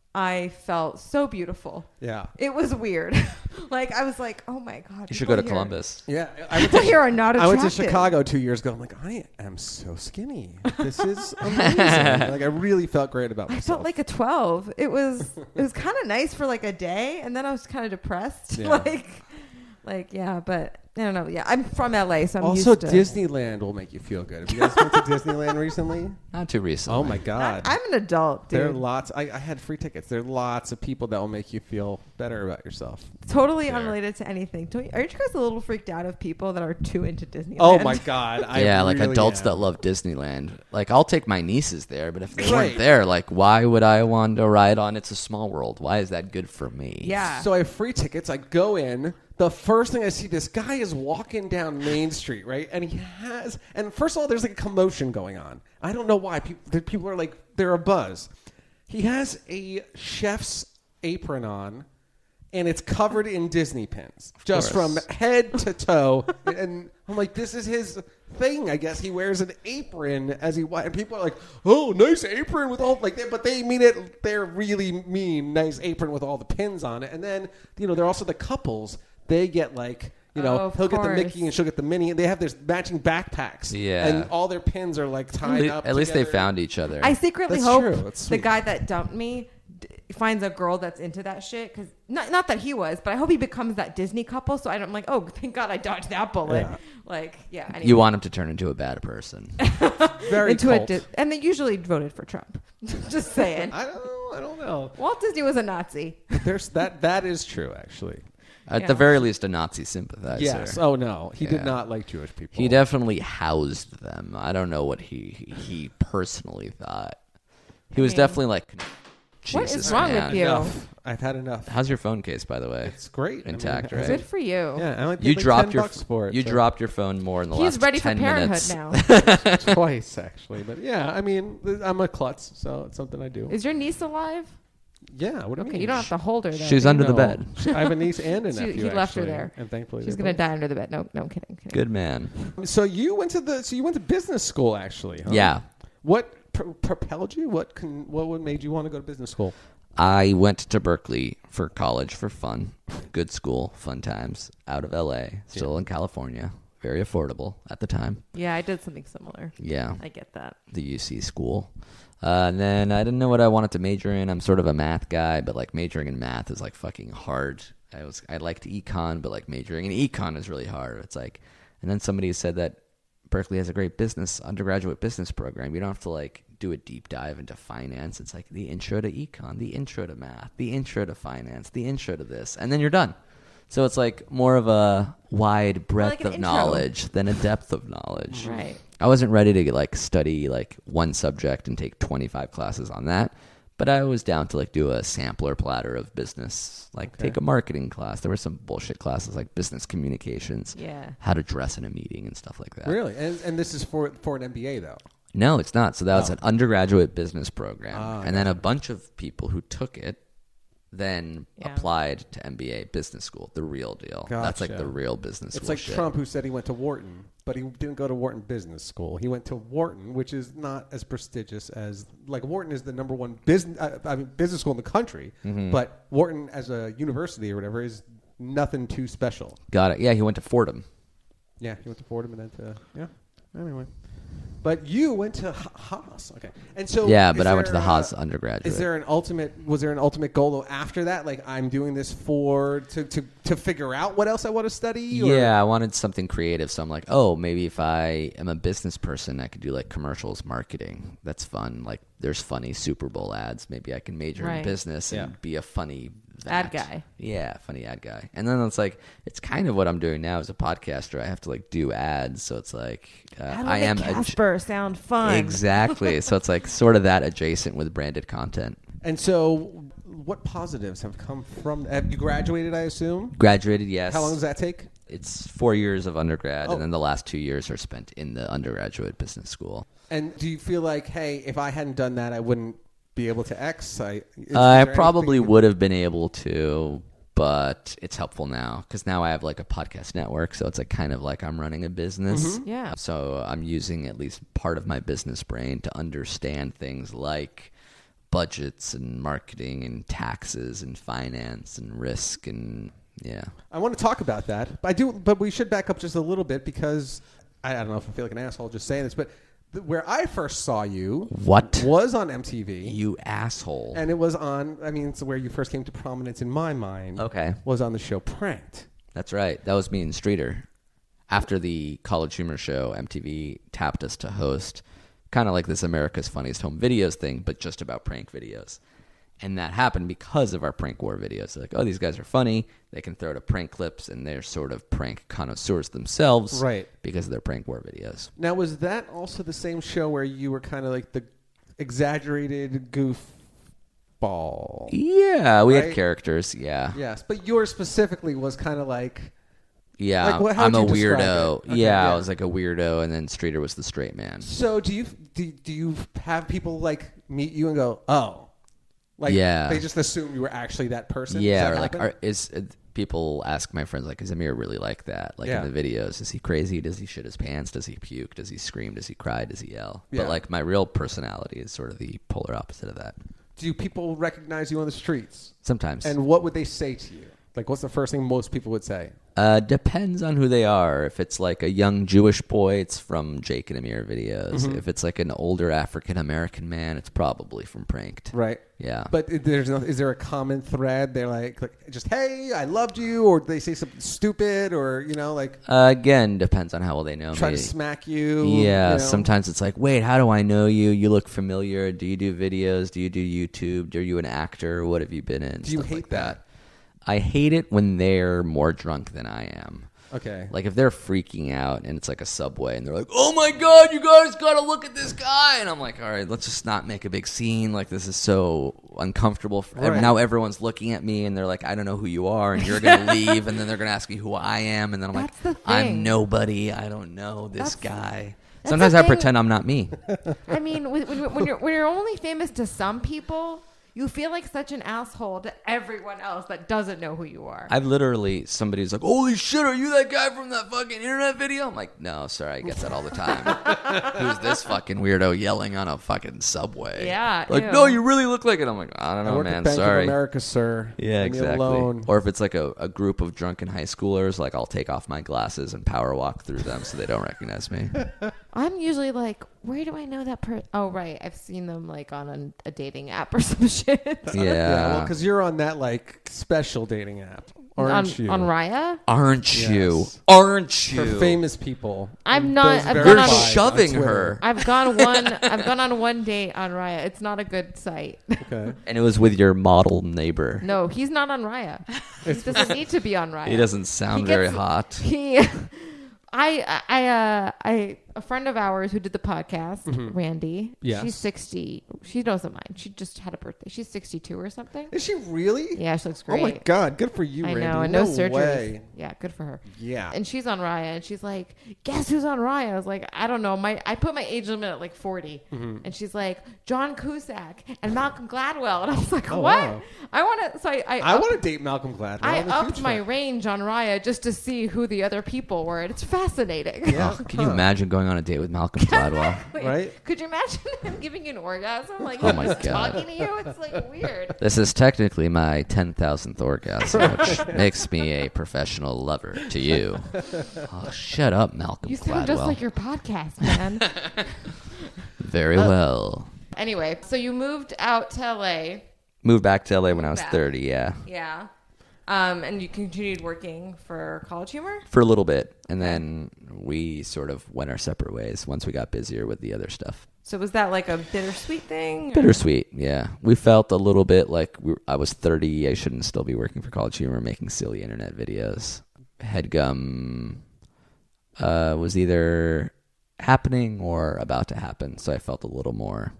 I felt so beautiful. yeah, It was weird. Like, I was like, oh my God. You should go to people here- Columbus. yeah. I went People to, here are not I attractive. went to Chicago two years ago. I'm like, I am so skinny. This is amazing. Like, I really felt great about I myself. felt like a twelve. It was it was kind of nice for like a day, and then I was kind of depressed. Yeah. like, like yeah, but I don't know. Yeah, I'm from L A, so I'm also, used to. Disneyland will make you feel good. Have you guys been to Disneyland recently? Not too recently. Oh my God. I, I'm an adult, There are dude. lots. I, I had free tickets. There are lots of people that will make you feel better about yourself. Totally there. unrelated to anything. Don't you, aren't you guys a little freaked out of people that are too into Disneyland? Oh my God! I yeah, like really adults am. that love Disneyland. Like, I'll take my nieces there, but if they Right. weren't there, like, why would I want to ride on It's a Small World? Why is that good for me? Yeah. So I have free tickets. I go in. The first thing I see, this guy is walking down Main Street, right? And he has, and first of all, there's like a commotion going on. I don't know why. People, the people are like, they're a buzz. He has a chef's apron on, and it's covered in Disney pins, just course. from head to toe. And I'm like, this is his thing. I guess he wears an apron as he wa- and people are like, oh, nice apron with all like that, but they mean it. They're really mean nice apron with all the pins on it. And then you know they're also the couples. They get like, you know, Oh, of he'll get the course. Mickey and she'll get the Minnie. And they have their matching backpacks. Yeah. And all their pins are like At, tied le- up. at least they together. found each other. I secretly That's hope true. That's the sweet. guy that dumped me d- finds a girl that's into that shit. Because not not that he was, but I hope he becomes that Disney couple. So I don't, I'm like, oh, thank God I dodged that bullet. Yeah. Like, yeah. Anyway. You want him to turn into a bad person. Very into a cult. Di- and they usually voted for Trump. Just saying. I don't know. I don't know. Walt Disney was a Nazi. There's that. That is true, actually. At Yeah. the very least, a Nazi sympathizer. Yes. Oh no, he Yeah. did not like Jewish people. He definitely housed them. I don't know what he he personally thought. He was mean, definitely like, what is Jesus, wrong with man. you? Enough. I've had enough. How's your phone case, by the way? It's great. I mean, Intact, I- right? Good for you. Yeah, I only paid You like dropped ten your bucks for it. you so- dropped your phone more in the He's last ready for ten parenthood minutes. now. twice actually, but yeah, I mean, I'm a klutz, so it's something I do. Is your niece alive? Yeah, what do you Okay, mean? you don't have to hold her. Though, She's do you? under the No. bed. She- I have a niece and a She- nephew. he left her actually, there. and thankfully She's they're gonna both- die under the bed. No, no, I'm kidding. kidding. Good man. So you went to the so you went to business school actually? Huh? Yeah. What pr- propelled you? What can what would made you want to go to business school? I went to Berkeley for college for fun. Good school, fun times. Out of L A, still in California. Very affordable at the time. Yeah, I did something similar. Yeah. I get that. The U C school. Uh, and then I didn't know what I wanted to major in. I'm sort of a math guy, but like majoring in math is like fucking hard. I was I liked econ, but like majoring in econ is really hard. It's like, and then somebody said that Berkeley has a great business undergraduate business program. You don't have to like do a deep dive into finance. It's like the intro to econ, the intro to math, the intro to finance, the intro to this, and then you're done. So it's like more of a wide breadth like an of intro. knowledge than a depth of knowledge. Right. I wasn't ready to like study like one subject and take twenty-five classes on that, but I was down to like do a sampler platter of business, like Okay. take a marketing class. There were some bullshit classes like business communications, Yeah. how to dress in a meeting and stuff like that. Really? And and this is for for an M B A though. No, it's not. So that was Oh. an undergraduate business program, Ah, and then a bunch of people who took it then Yeah. applied to M B A business school, the real deal. That's like Gotcha. the real business It's school like shit. Trump who said he went to Wharton, but he didn't go to Wharton Business School. He went to Wharton, which is not as prestigious as like Wharton is the number one business uh, I mean business school in the country, Mm-hmm. but Wharton as a university or whatever is nothing too special. Got it. Yeah, he went to Fordham. Yeah, he went to Fordham and then to yeah. Anyway, But you went to H- Haas, okay? And so Yeah, is but I went to there, the Haas uh, undergraduate. Is there an ultimate? Was there an ultimate goal though after that? Like I'm doing this for to to, to figure out what else I want to study. Or? Yeah, I wanted something creative, so I'm like, oh, maybe if I am a business person, I could do like commercials marketing. That's fun. Like, there's funny Super Bowl ads. Maybe I can major in Right. business and Yeah. be a funny Ad that. guy. Yeah, funny ad guy. And then it's like, it's kind of what I'm doing now as a podcaster. I have to like do ads, so it's like uh, How do I I am make a- Casper sound fun? exactly. So it's like sort of that adjacent with branded content. And so, what positives have come from? Have you graduated? I assume. Graduated, yes. How long does that take? It's four years of undergrad, Oh. and then the last two years are spent in the undergraduate business school. And do you feel like, hey, if I hadn't done that, I wouldn't be able to X? I, is, I is there probably anything- would have been able to, but it's helpful now because now I have like a podcast network, so it's like kind of like I'm running a business. Mm-hmm. Yeah. So I'm using at least part of my business brain to understand things like budgets and marketing and taxes and finance and risk and yeah. I want to talk about that. I do, but we should back up just a little bit because I, I don't know if I feel like an asshole just saying this, but th- where I first saw you What? was on M T V. You asshole. And it was on, I mean, it's where you first came to prominence in my mind. Okay. Was on the show Pranked. That's right. That was me and Streeter. After the College Humor show, M T V tapped us to host kind of like this America's Funniest Home Videos thing, but just about prank videos. And that happened because of our prank war videos. They're like, oh, these guys are funny. They can throw to prank clips, and they're sort of prank connoisseurs themselves. Right. Because of their prank war videos. Now, was that also the same show where you were kind of like the exaggerated goofball? Yeah, we Right? had characters. Yeah. Yes, but yours specifically was kind of like, Yeah, Like, what- how'd I'm a you describe weirdo. it? Okay, yeah, yeah. I was like a weirdo, and then Streeter was the straight man. so do you do, do you have people like meet you and go, oh, like Yeah. they just assume you were actually that person? Yeah, Does that or like, happen? are, is uh, people ask my friends like, is Amir really like that? Like Yeah. in the videos, is he crazy? Does he shit his pants? Does he puke? Does he scream? Does he cry? Does he yell? Yeah. But like my real personality is sort of the polar opposite of that. do people recognize you on the streets? Sometimes. And what would they say to you? Like, what's the first thing most people would say? Uh, depends on who they are. If it's like a young Jewish boy, it's from Jake and Amir videos. Mm-hmm. If it's like an older African American man, it's probably from Pranked. Right. Yeah. But i- there's no, is there a common thread? They're like, like, just, hey, I loved you, or they say something stupid, or, you know, like Uh, again, depends on how well they know try me. to smack you. Yeah, you know? sometimes it's like, wait, how do I know you? You look familiar. Do you do videos? Do you do YouTube? Are you an actor? What have you been in? Do you Stuff hate like that? I hate it when they're more drunk than I am. Okay. Like if they're freaking out and it's like a subway and they're like, oh my God, you guys got to look at this guy. And I'm like, all right, let's just not make a big scene. Like this is so uncomfortable. For, Right. Now everyone's looking at me and they're like, I don't know who you are. And you're going to leave. And then they're going to ask me who I am. And then I'm That's like, the I'm thing. nobody. I don't know this That's- guy. that's Sometimes the I thing. pretend I'm not me. I mean, when, when, when you're when you're only famous to some people, you feel like such an asshole to everyone else that doesn't know who you are. I've literally, somebody's like, holy shit, are you that guy from that fucking internet video? I'm like, no, sorry, I get that all the time. Who's this fucking weirdo yelling on a fucking subway? Yeah, Like, ew. no, you really look like it. I'm like, I don't I know, work man, at Bank sorry. of America, sir. Yeah, Leave me exactly. alone. Or if it's like a, a group of drunken high schoolers, like I'll take off my glasses and power walk through them so they don't recognize me. I'm usually like, where do I know that person? Oh, right, I've seen them like on a, a dating app or some shit. Yeah. Yeah, well, because you're on that like special dating app, aren't on, you? on Raya. Aren't you? Yes. Aren't you? For famous people. I'm And not- those I've You're gone on- verified shoving on Twitter. her. I've gone one. I've gone on one date on Raya. It's not a good site. Okay. And it was with your model neighbor. No, he's not on Raya. He doesn't need to be on Raya. He doesn't sound He very gets- hot. He, I, I, uh, I, a friend of ours who did the podcast, Randy. Yes. She's sixty. She doesn't mind. She just had a birthday. She's sixty-two or something. Is she really? Yeah, she looks Oh great. my God! Good for you, I Randy. know, and no, surgery. way. Yeah, good for her. Yeah. And she's on Raya, and she's like, "Guess who's on Raya?" I was like, "I don't know." My I put my age limit at like forty, Mm-hmm. and she's like, "John Cusack and Malcolm Gladwell," and I was like, Oh, "What?" wow. I want to. So I I, I upped- want to date Malcolm Gladwell. I I'm a upped huge my fan. range on Raya just to see who the other people were, and it's fascinating. Yeah. Can you imagine going going on a date with Malcolm Gladwell. Wait, Right? Could you imagine him giving you an orgasm? Like, Oh he's my just God. talking to you? It's like weird. This is technically my ten thousandth orgasm, which makes me a professional lover to you. Oh, shut up, Malcolm You Gladwell. sound just like your podcast, man. Very well. Anyway, so you moved out to L A. Moved back to L A when I was Back. thirty, yeah. Yeah. Um, and you continued working for College Humor? For a little bit. And then we sort of went our separate ways once we got busier with the other stuff. So was that like a bittersweet thing? or- Bittersweet, yeah. We felt a little bit like we were, I was thirty. I shouldn't still be working for College Humor, making silly internet videos. Headgum uh, was either happening or about to happen, so I felt a little more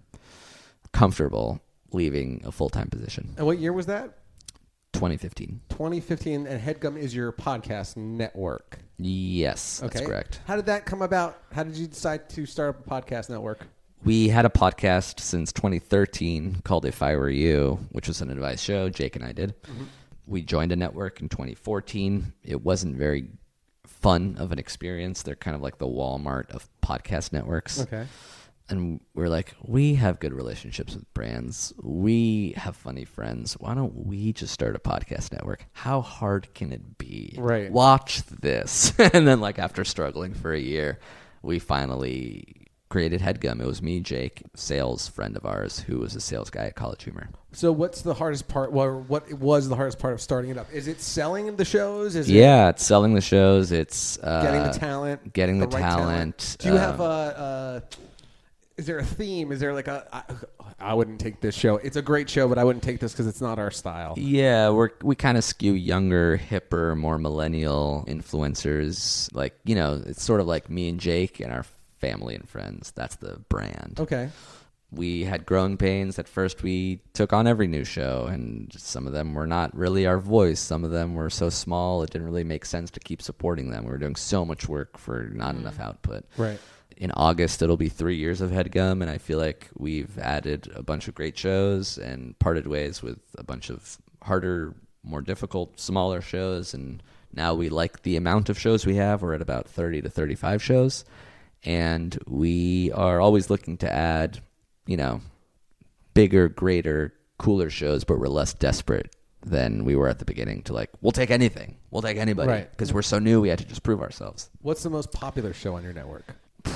comfortable leaving a full-time position. And what year was that? twenty fifteen. twenty fifteen, and HeadGum is your podcast network. Yes, Okay. that's correct. How did that come about? How did you decide to start up a podcast network? We had a podcast since twenty thirteen called If I Were You, which was an advice show Jake and I did. Mm-hmm. We joined a network in twenty fourteen. It wasn't very fun of an experience. They're kind of like the Walmart of podcast networks. Okay. And we're like, we have good relationships with brands. We have funny friends. Why don't we just start a podcast network? How hard can it be? Right. Watch this. And then, like, after struggling for a year, we finally created HeadGum. It was me, Jake, sales friend of ours, who was a sales guy at College Humor. So what's the hardest part? Well, what was the hardest part of starting it up? Is it selling the shows? Is Yeah, it's selling the shows. It's uh, it getting the talent? Getting the, right talent. Do you have um, a, a? Is there a theme? Is there like a? I, I wouldn't take this show. It's a great show, but I wouldn't take this because it's not our style. Yeah, we're we kind of skew younger, hipper, more millennial influencers. Like, you know, it's sort of like me and Jake and our family and friends. That's the brand. Okay. We had growing pains. At first, we took on every new show, and some of them were not really our voice. Some of them were so small, it didn't really make sense to keep supporting them. We were doing so much work for not Mm. enough output. Right. In August, it'll be three years of HeadGum, and I feel like we've added a bunch of great shows and parted ways with a bunch of harder, more difficult, smaller shows. And now we like the amount of shows we have. We're at about thirty to thirty-five shows, and we are always looking to add, you know, bigger, greater, cooler shows, but we're less desperate than we were at the beginning to, like, we'll take anything. We'll take anybody. Right. Because we're so new, we had to just prove ourselves. What's the most popular show on your network?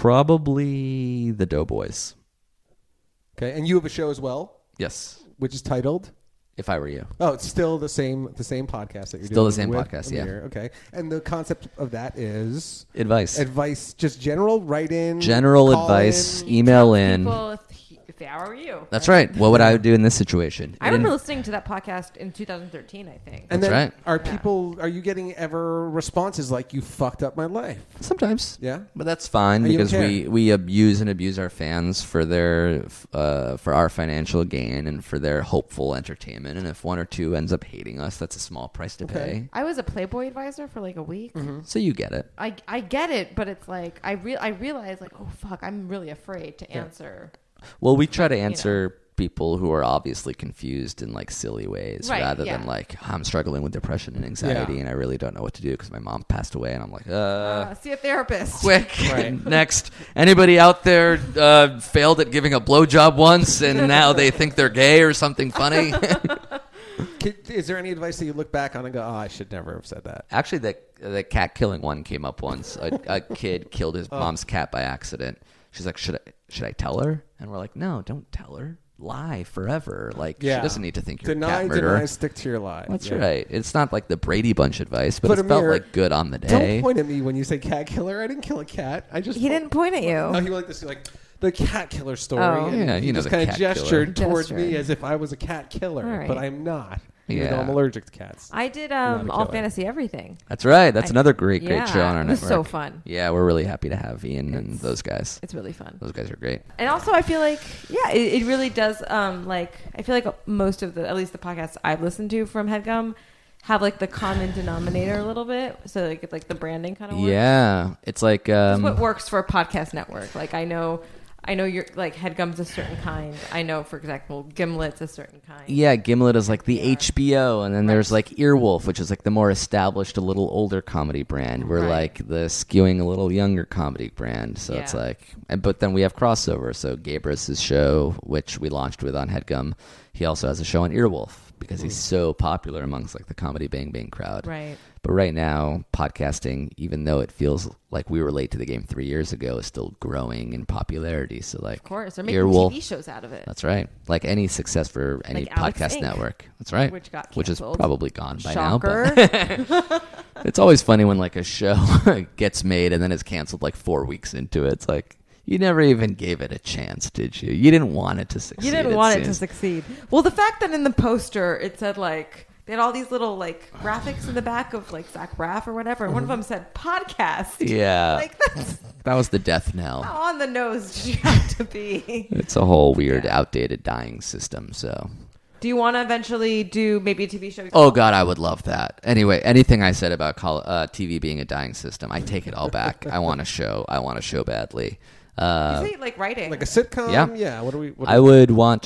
Probably the Doughboys. Okay, and you have a show as well, Yes. which is titled. If I Were You. Oh, it's still the same the same podcast that you're Still doing. the same with podcast, yeah. Amir. Okay, and the concept of that is Advice. advice, just general. Write in General call advice. in. Email Tell in. people if, if they are you. That's right. What would I do in this situation? I It remember didn't- listening to that podcast in two thousand thirteen, I think. And That's then, right. are Yeah. people? Are you getting ever responses like "you fucked up my life"? Sometimes. Yeah. But that's fine And you don't because we, care. we abuse and abuse our fans for their uh, for our financial gain and for their hopeful entertainment. And if one or two ends up hating us, that's a small price to Okay. pay. I was a Playboy advisor for like a week. So you get it. I, I get it, but it's like I re- I realize like, oh fuck, I'm really afraid to answer. Well, we try to You know. answer people who are obviously confused in like silly ways Right, rather yeah. than like, I'm struggling with depression and anxiety Yeah. and I really don't know what to do because my mom passed away, and I'm like, uh, Uh, see a therapist. quick. Right. Next. Anybody out there uh, failed at giving a blowjob once and now they think they're gay or something funny? Can- Is there any advice that you look back on and go, "Oh, I should never have said that"? Actually, the the cat killing one came up once. A, a kid killed his Oh. mom's cat by accident. She's like, should I should I tell her? And we're like, no, don't tell her. Lie forever. Like, she doesn't need to think you're a deny, cat murderer. deny, stick to your lie. That's Yeah. right. It's not like the Brady Bunch advice, but, But it felt Amir, like good on the Don't day. point at me when you say cat killer. I didn't kill a cat. I just He didn't point at you. No, he went like this, like the cat killer story. Oh. and Yeah, he you know just the kind of cat gestured killer. towards me Gestured. as if I was a cat killer, All right. but I'm not. Even Yeah. though I'm allergic to cats. I did Not um a all killer. fantasy everything. That's right. That's I- another great, great yeah, show on our it was network. so fun. Yeah, we're really happy to have Ian and It's- those guys. It's really fun. Those guys are great. And also, I feel like, yeah, it, it really does. Um, like, I feel like most of the, at least the podcasts I've listened to from HeadGum, have like the common denominator a little bit. So like, it's like the branding kind of works. Yeah, it's like It's um, what works for a podcast network. Like, I know I know you're like HeadGum's a certain kind. I know, for example, Gimlet's a certain kind. Yeah, Gimlet is like the Yeah. H B O, and then Right. there's like Earwolf, which is like the more established, a little older comedy brand. We're Right. like the skewing a little younger comedy brand. So it's Yeah. like, and but then we have crossover. So Gabrus's show, which we launched with on HeadGum, he also has a show on Earwolf because he's so popular amongst like the comedy Bang Bang crowd. Right. But right now, podcasting, even though it feels like we were late to the game three years ago, is still growing in popularity. So like, Of course. They're making Earwolf, T V shows out of it. that's right. Like any success for any Like Alex podcast Inc, network. That's right. which got Which is canceled. probably gone by Shocker. now. But it's always funny when like a show gets made and then it's canceled like four weeks into it. It's like, you never even gave it a chance, did you? You didn't want it to succeed. You didn't want it to seems. succeed. Well, the fact that in the poster it said like they had all these little like graphics in the back of like Zach Braff or whatever, and one of them said podcast. Yeah. Like that's That was the death knell. how on the nose did you have to be? It's a whole weird, outdated dying system. So, Do you want to eventually do maybe a T V show? oh god, I would love that. Anyway, anything I said about call, uh, T V being a dying system, I take it all back. I want a show. I want a show badly. Uh, You say like writing. Like a sitcom? Yeah. Yeah. What do we? What do I we- would want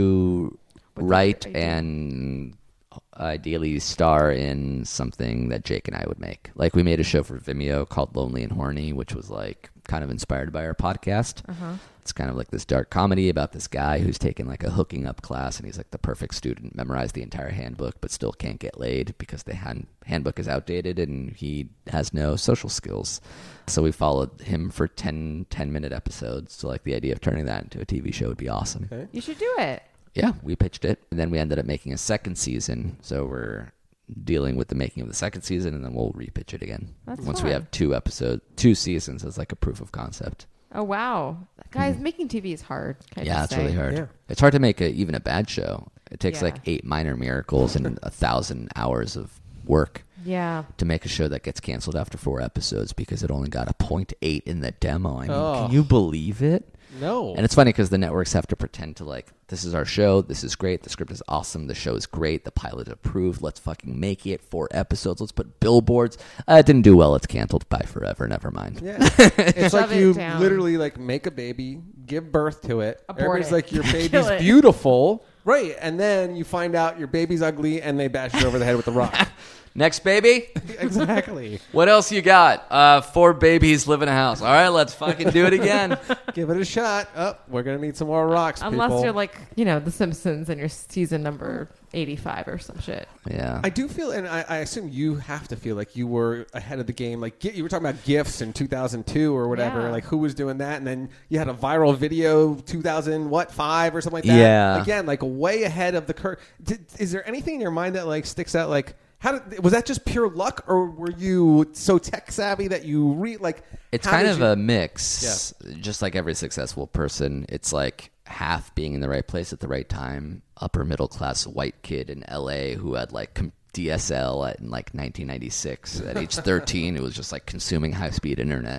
to What's write your idea? and ideally star in something that Jake and I would make. Like we made a show for Vimeo called Lonely and Horny, which was like kind of inspired by our podcast. Uh-huh. It's kind of like this dark comedy about this guy who's taken like a hooking up class, and he's like the perfect student, memorized the entire handbook, but still can't get laid because the hand- handbook is outdated and he has no social skills. So we followed him for ten, ten minute episodes. So like the idea of turning that into a T V show would be awesome. Okay. You should do it. Yeah, we pitched it, and then we ended up making a second season. So we're dealing with the making of the second season, and then we'll repitch it again That's once we fun. have two episodes, two seasons as like a proof of concept. Oh wow, guys, making T V is hard. Can I Hmm. Yeah, just it's say? really hard. Yeah. It's hard to make a, even a bad show. It takes Yeah. like eight minor miracles and a thousand hours of work Yeah. to make a show that gets canceled after four episodes because it only got a point eight in the demo. I mean, Oh. can you believe it? No. And it's funny because the networks have to pretend to like, this is our show, this is great, the script is awesome, the show is great, the pilot approved, let's fucking make it, four episodes, let's put billboards. Uh, it didn't do well, it's canceled, bye forever, never mind. Yeah. It's like Shove it you down. literally like make a baby, give birth to it. Abort Everybody's it. like, your Kill baby's it. beautiful. Right. And then you find out your baby's ugly and they bash you over the head with a rock. Next baby? Exactly. What else you got? Uh, four babies live in a house. All right, let's fucking do it again. Give it a shot. Oh, we're going to need some more rocks, Unless people. you're like, you know, The Simpsons and you're season number eighty-five or some shit. Yeah. I do feel, and I, I assume you have to feel like you were ahead of the game. Like gi- you were talking about GIFs in two thousand two or whatever. Yeah. Like who was doing that, and then you had a viral video two thousand what five or something like that. Yeah. Again, like way ahead of the curve. Did, is there anything in your mind that like sticks out? Like how did was that just pure luck, or were you so tech savvy that you re like? It's how kind did of you- a mix. Just like every successful person, it's like half being in the right place at the right time. Upper middle class white kid in L A who had like com- D S L at, in like nineteen ninety-six. At age thirteen, it was just like consuming high speed internet,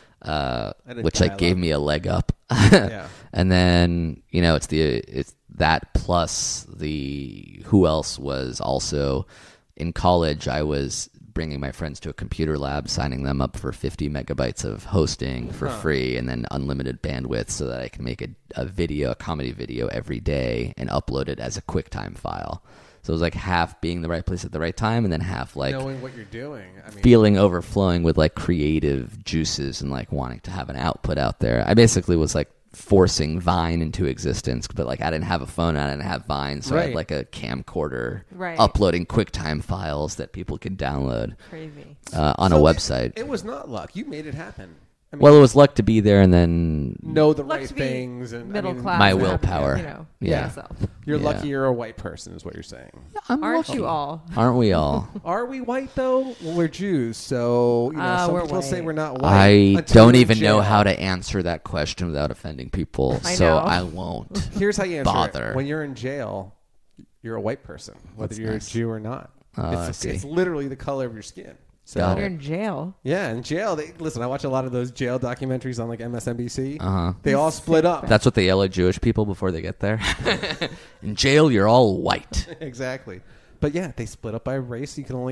uh, And a which like dial-up. gave me a leg up. Yeah. And then you know it's the it's that plus the who else was also in college. I was bringing my friends to a computer lab, signing them up for fifty megabytes of hosting for free, and then unlimited bandwidth, so that I can make a, a video, a comedy video every day, and upload it as a QuickTime file. So it was like half being the right place at the right time, and then half like knowing what you're doing. I mean, feeling overflowing with like creative juices and like wanting to have an output out there. I basically was like forcing Vine into existence, but like I didn't have a phone, I didn't have Vine, so I Right. had like a camcorder Right. uploading QuickTime files that people could download Crazy. uh, on so a it- website. It, was not luck. You made it happen. I mean, well, it was luck to be there, and then know the Luck right to be things and I middle mean, class. My and have, willpower. You know, Yeah. yourself. You're Yeah. lucky you're a white person, is what you're saying. I'm Aren't lucky. you all? Aren't we all? Are we white though? Well, we're Jews, so you know Uh, some we're people say white. we're not white. I until don't you're in even know jail. how to answer that question without offending people, I so know. I won't. Here's how you answer bother. it. When you're in jail, you're a white person, whether That's you're nice. a Jew or not. Oh, I it's, see. it's literally the color of your skin. So Got You're it. in jail. yeah, in jail, they listen. I watch a lot of those jail documentaries on like M S N B C. Uh-huh. They all split up. That's what they yell at Jewish people before they get there. In jail, you're all white. Exactly. But yeah, they split up by race. You can only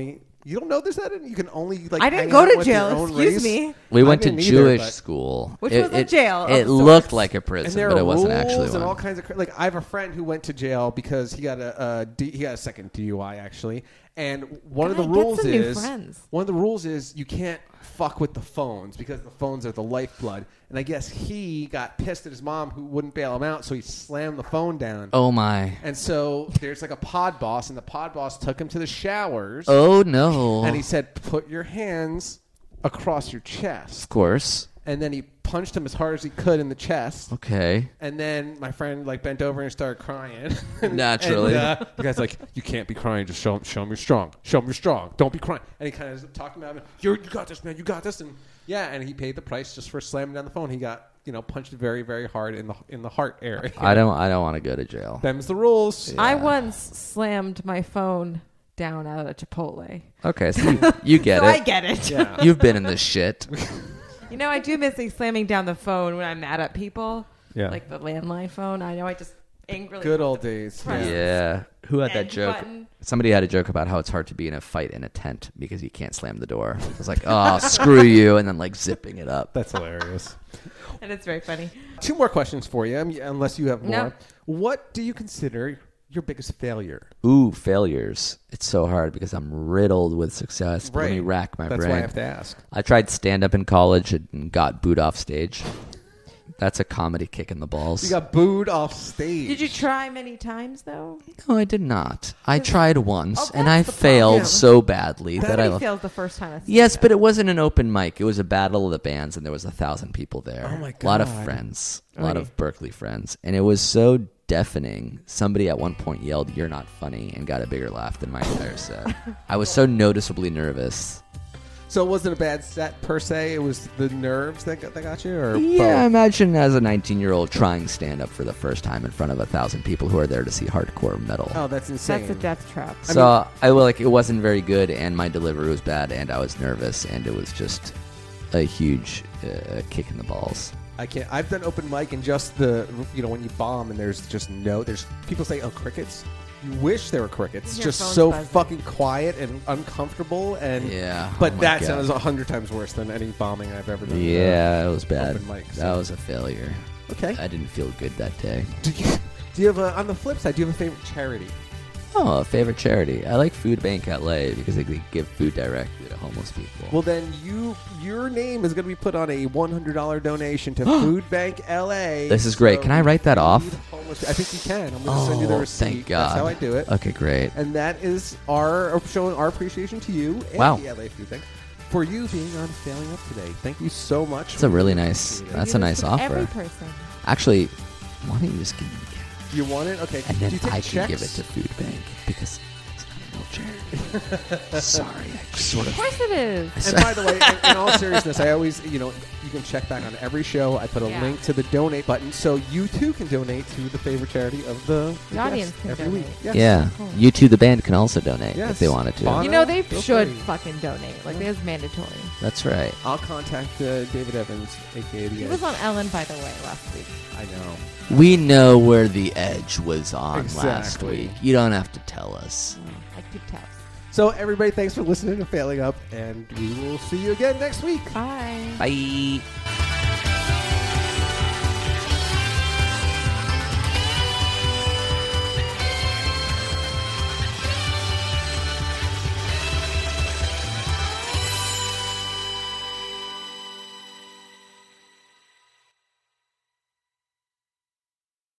You don't know this, Eden? You can only like. I didn't hang go out to with your jail. own Excuse race. me. We I went to didn't either, Jewish but- school. Which it, was a it- jail of It sorts. looked like a And prison, there but are it wasn't rules actually and one. all kinds of cra- like. I have a friend who went to jail because he got a, a D, he got a second D U I actually, and one of the God, get rules some new is friends. one of the rules is you can't fuck with the phones because the phones are the lifeblood. And I guess he got pissed at his mom who wouldn't bail him out, so he slammed the phone down. Oh my! And so there's like a pod boss, and the pod boss took him to the showers, Oh no! and he said, "Put your hands across your chest." of course. And then he punched him as hard as he could in the chest. Okay. And then my friend like bent over and started crying. Naturally. And, uh, the guy's like, "You can't be crying. Just show him, show him you're strong. Show him you're strong. Don't be crying." And he kind of talking about him. You're, you got this, man. You got this. And yeah, and he paid the price just for slamming down the phone. He got you know punched very, very hard in the in the heart area. I don't. I don't want to go to jail. Them's the rules. Yeah. I once slammed my phone down out of Chipotle. Okay, so you, you get so it. I get it. Yeah. You've been in this shit. You know, I do miss like slamming down the phone when I'm mad at people. Yeah. Like the landline phone. I know I just angrily. Good old days. Press. Yeah. Yeah. Who had that End joke? button. Somebody had a joke about how it's hard to be in a fight in a tent because you can't slam the door. It was like, oh, screw you, and then like zipping it up. That's hilarious. And it's very funny. Two more questions for you, um, unless you have more. No. What do you consider your biggest failure? Ooh, failures. It's so hard because I'm riddled with success. But Let me rack my That's brain. why I have to ask. I tried stand up in college and got booed off stage. That's a comedy kick in the balls. You got booed off stage. Did you try many times though? No, I did not. I tried once Oh, and that's I the failed problem. so badly that, That I Nobody fails the first time. I see Yes, that. but it wasn't an open mic. It was a battle of the bands, and there was a thousand people there. Oh, my A lot of God. friends, a lot Oy. of Berkeley friends, and it was so deafening. Somebody at one point yelled, "You're not funny," and got a bigger laugh than my entire set. I was so noticeably nervous. So it wasn't a bad set per se. It was the nerves that got, that got you, or Yeah, both? imagine as a nineteen-year-old trying stand-up for the first time in front of a thousand people who are there to see hardcore metal. Oh, that's insane. That's a death trap. I So mean- I, will like it wasn't very good, and my delivery was bad, and I was nervous, and it was just a huge uh, kick in the balls. I can't. I've done open mic and just the you know when you bomb and there's just no. There's people say oh crickets. You wish there were crickets. Your Just phone's so buzzing. fucking quiet and uncomfortable and Yeah, But oh my that God. sounds a hundred times worse than any bombing I've ever done. Yeah, it was bad. Open mic, That so- was a failure. Okay. I didn't feel good that day. Do you, do you have a, on the flip side? Do you have a favorite charity? Oh, a favorite charity. I like Food Bank L A because they they give food directly to homeless people. Well, then you your name is going to be put on a one hundred dollar donation to Food Bank L A. This is great. Can I write that feed off? homeless- I think you can. I'm going to send you the Oh, receipt. thank God. That's how I do it. Okay, great. And that is our showing our appreciation to you and Wow. the L A Food Bank for you being on Failing Up today. Thank you so much. That's a really nice. Appreciate it. That's a Give nice this to Every offer. person. Actually, why don't you just give me the cash, You want it? Okay. and do then you take I checks? can give it to Food Bank because it's not a real charity. Sorry, I just sort Of of. course it is. And by the way, in, in all seriousness, I always, you know, you can check back on every show. I put a Yeah. link to the donate button, so you too can donate to the favorite charity of the, The audience guest can every donate. week. Yes. Yeah, Cool. you two, the band, can also donate Yes. if they wanted to. Fun. You know, they Feel should free. fucking donate. Like, that's mandatory. That's right. I'll contact uh, David Evans, aka the He Edge. was on Ellen, by the way, last week. I know. We know where the edge was on last Exactly. week. You don't have to tell us. I keep tabs. So everybody, thanks for listening to Failing Up, and we will see you again next week. Bye. Bye.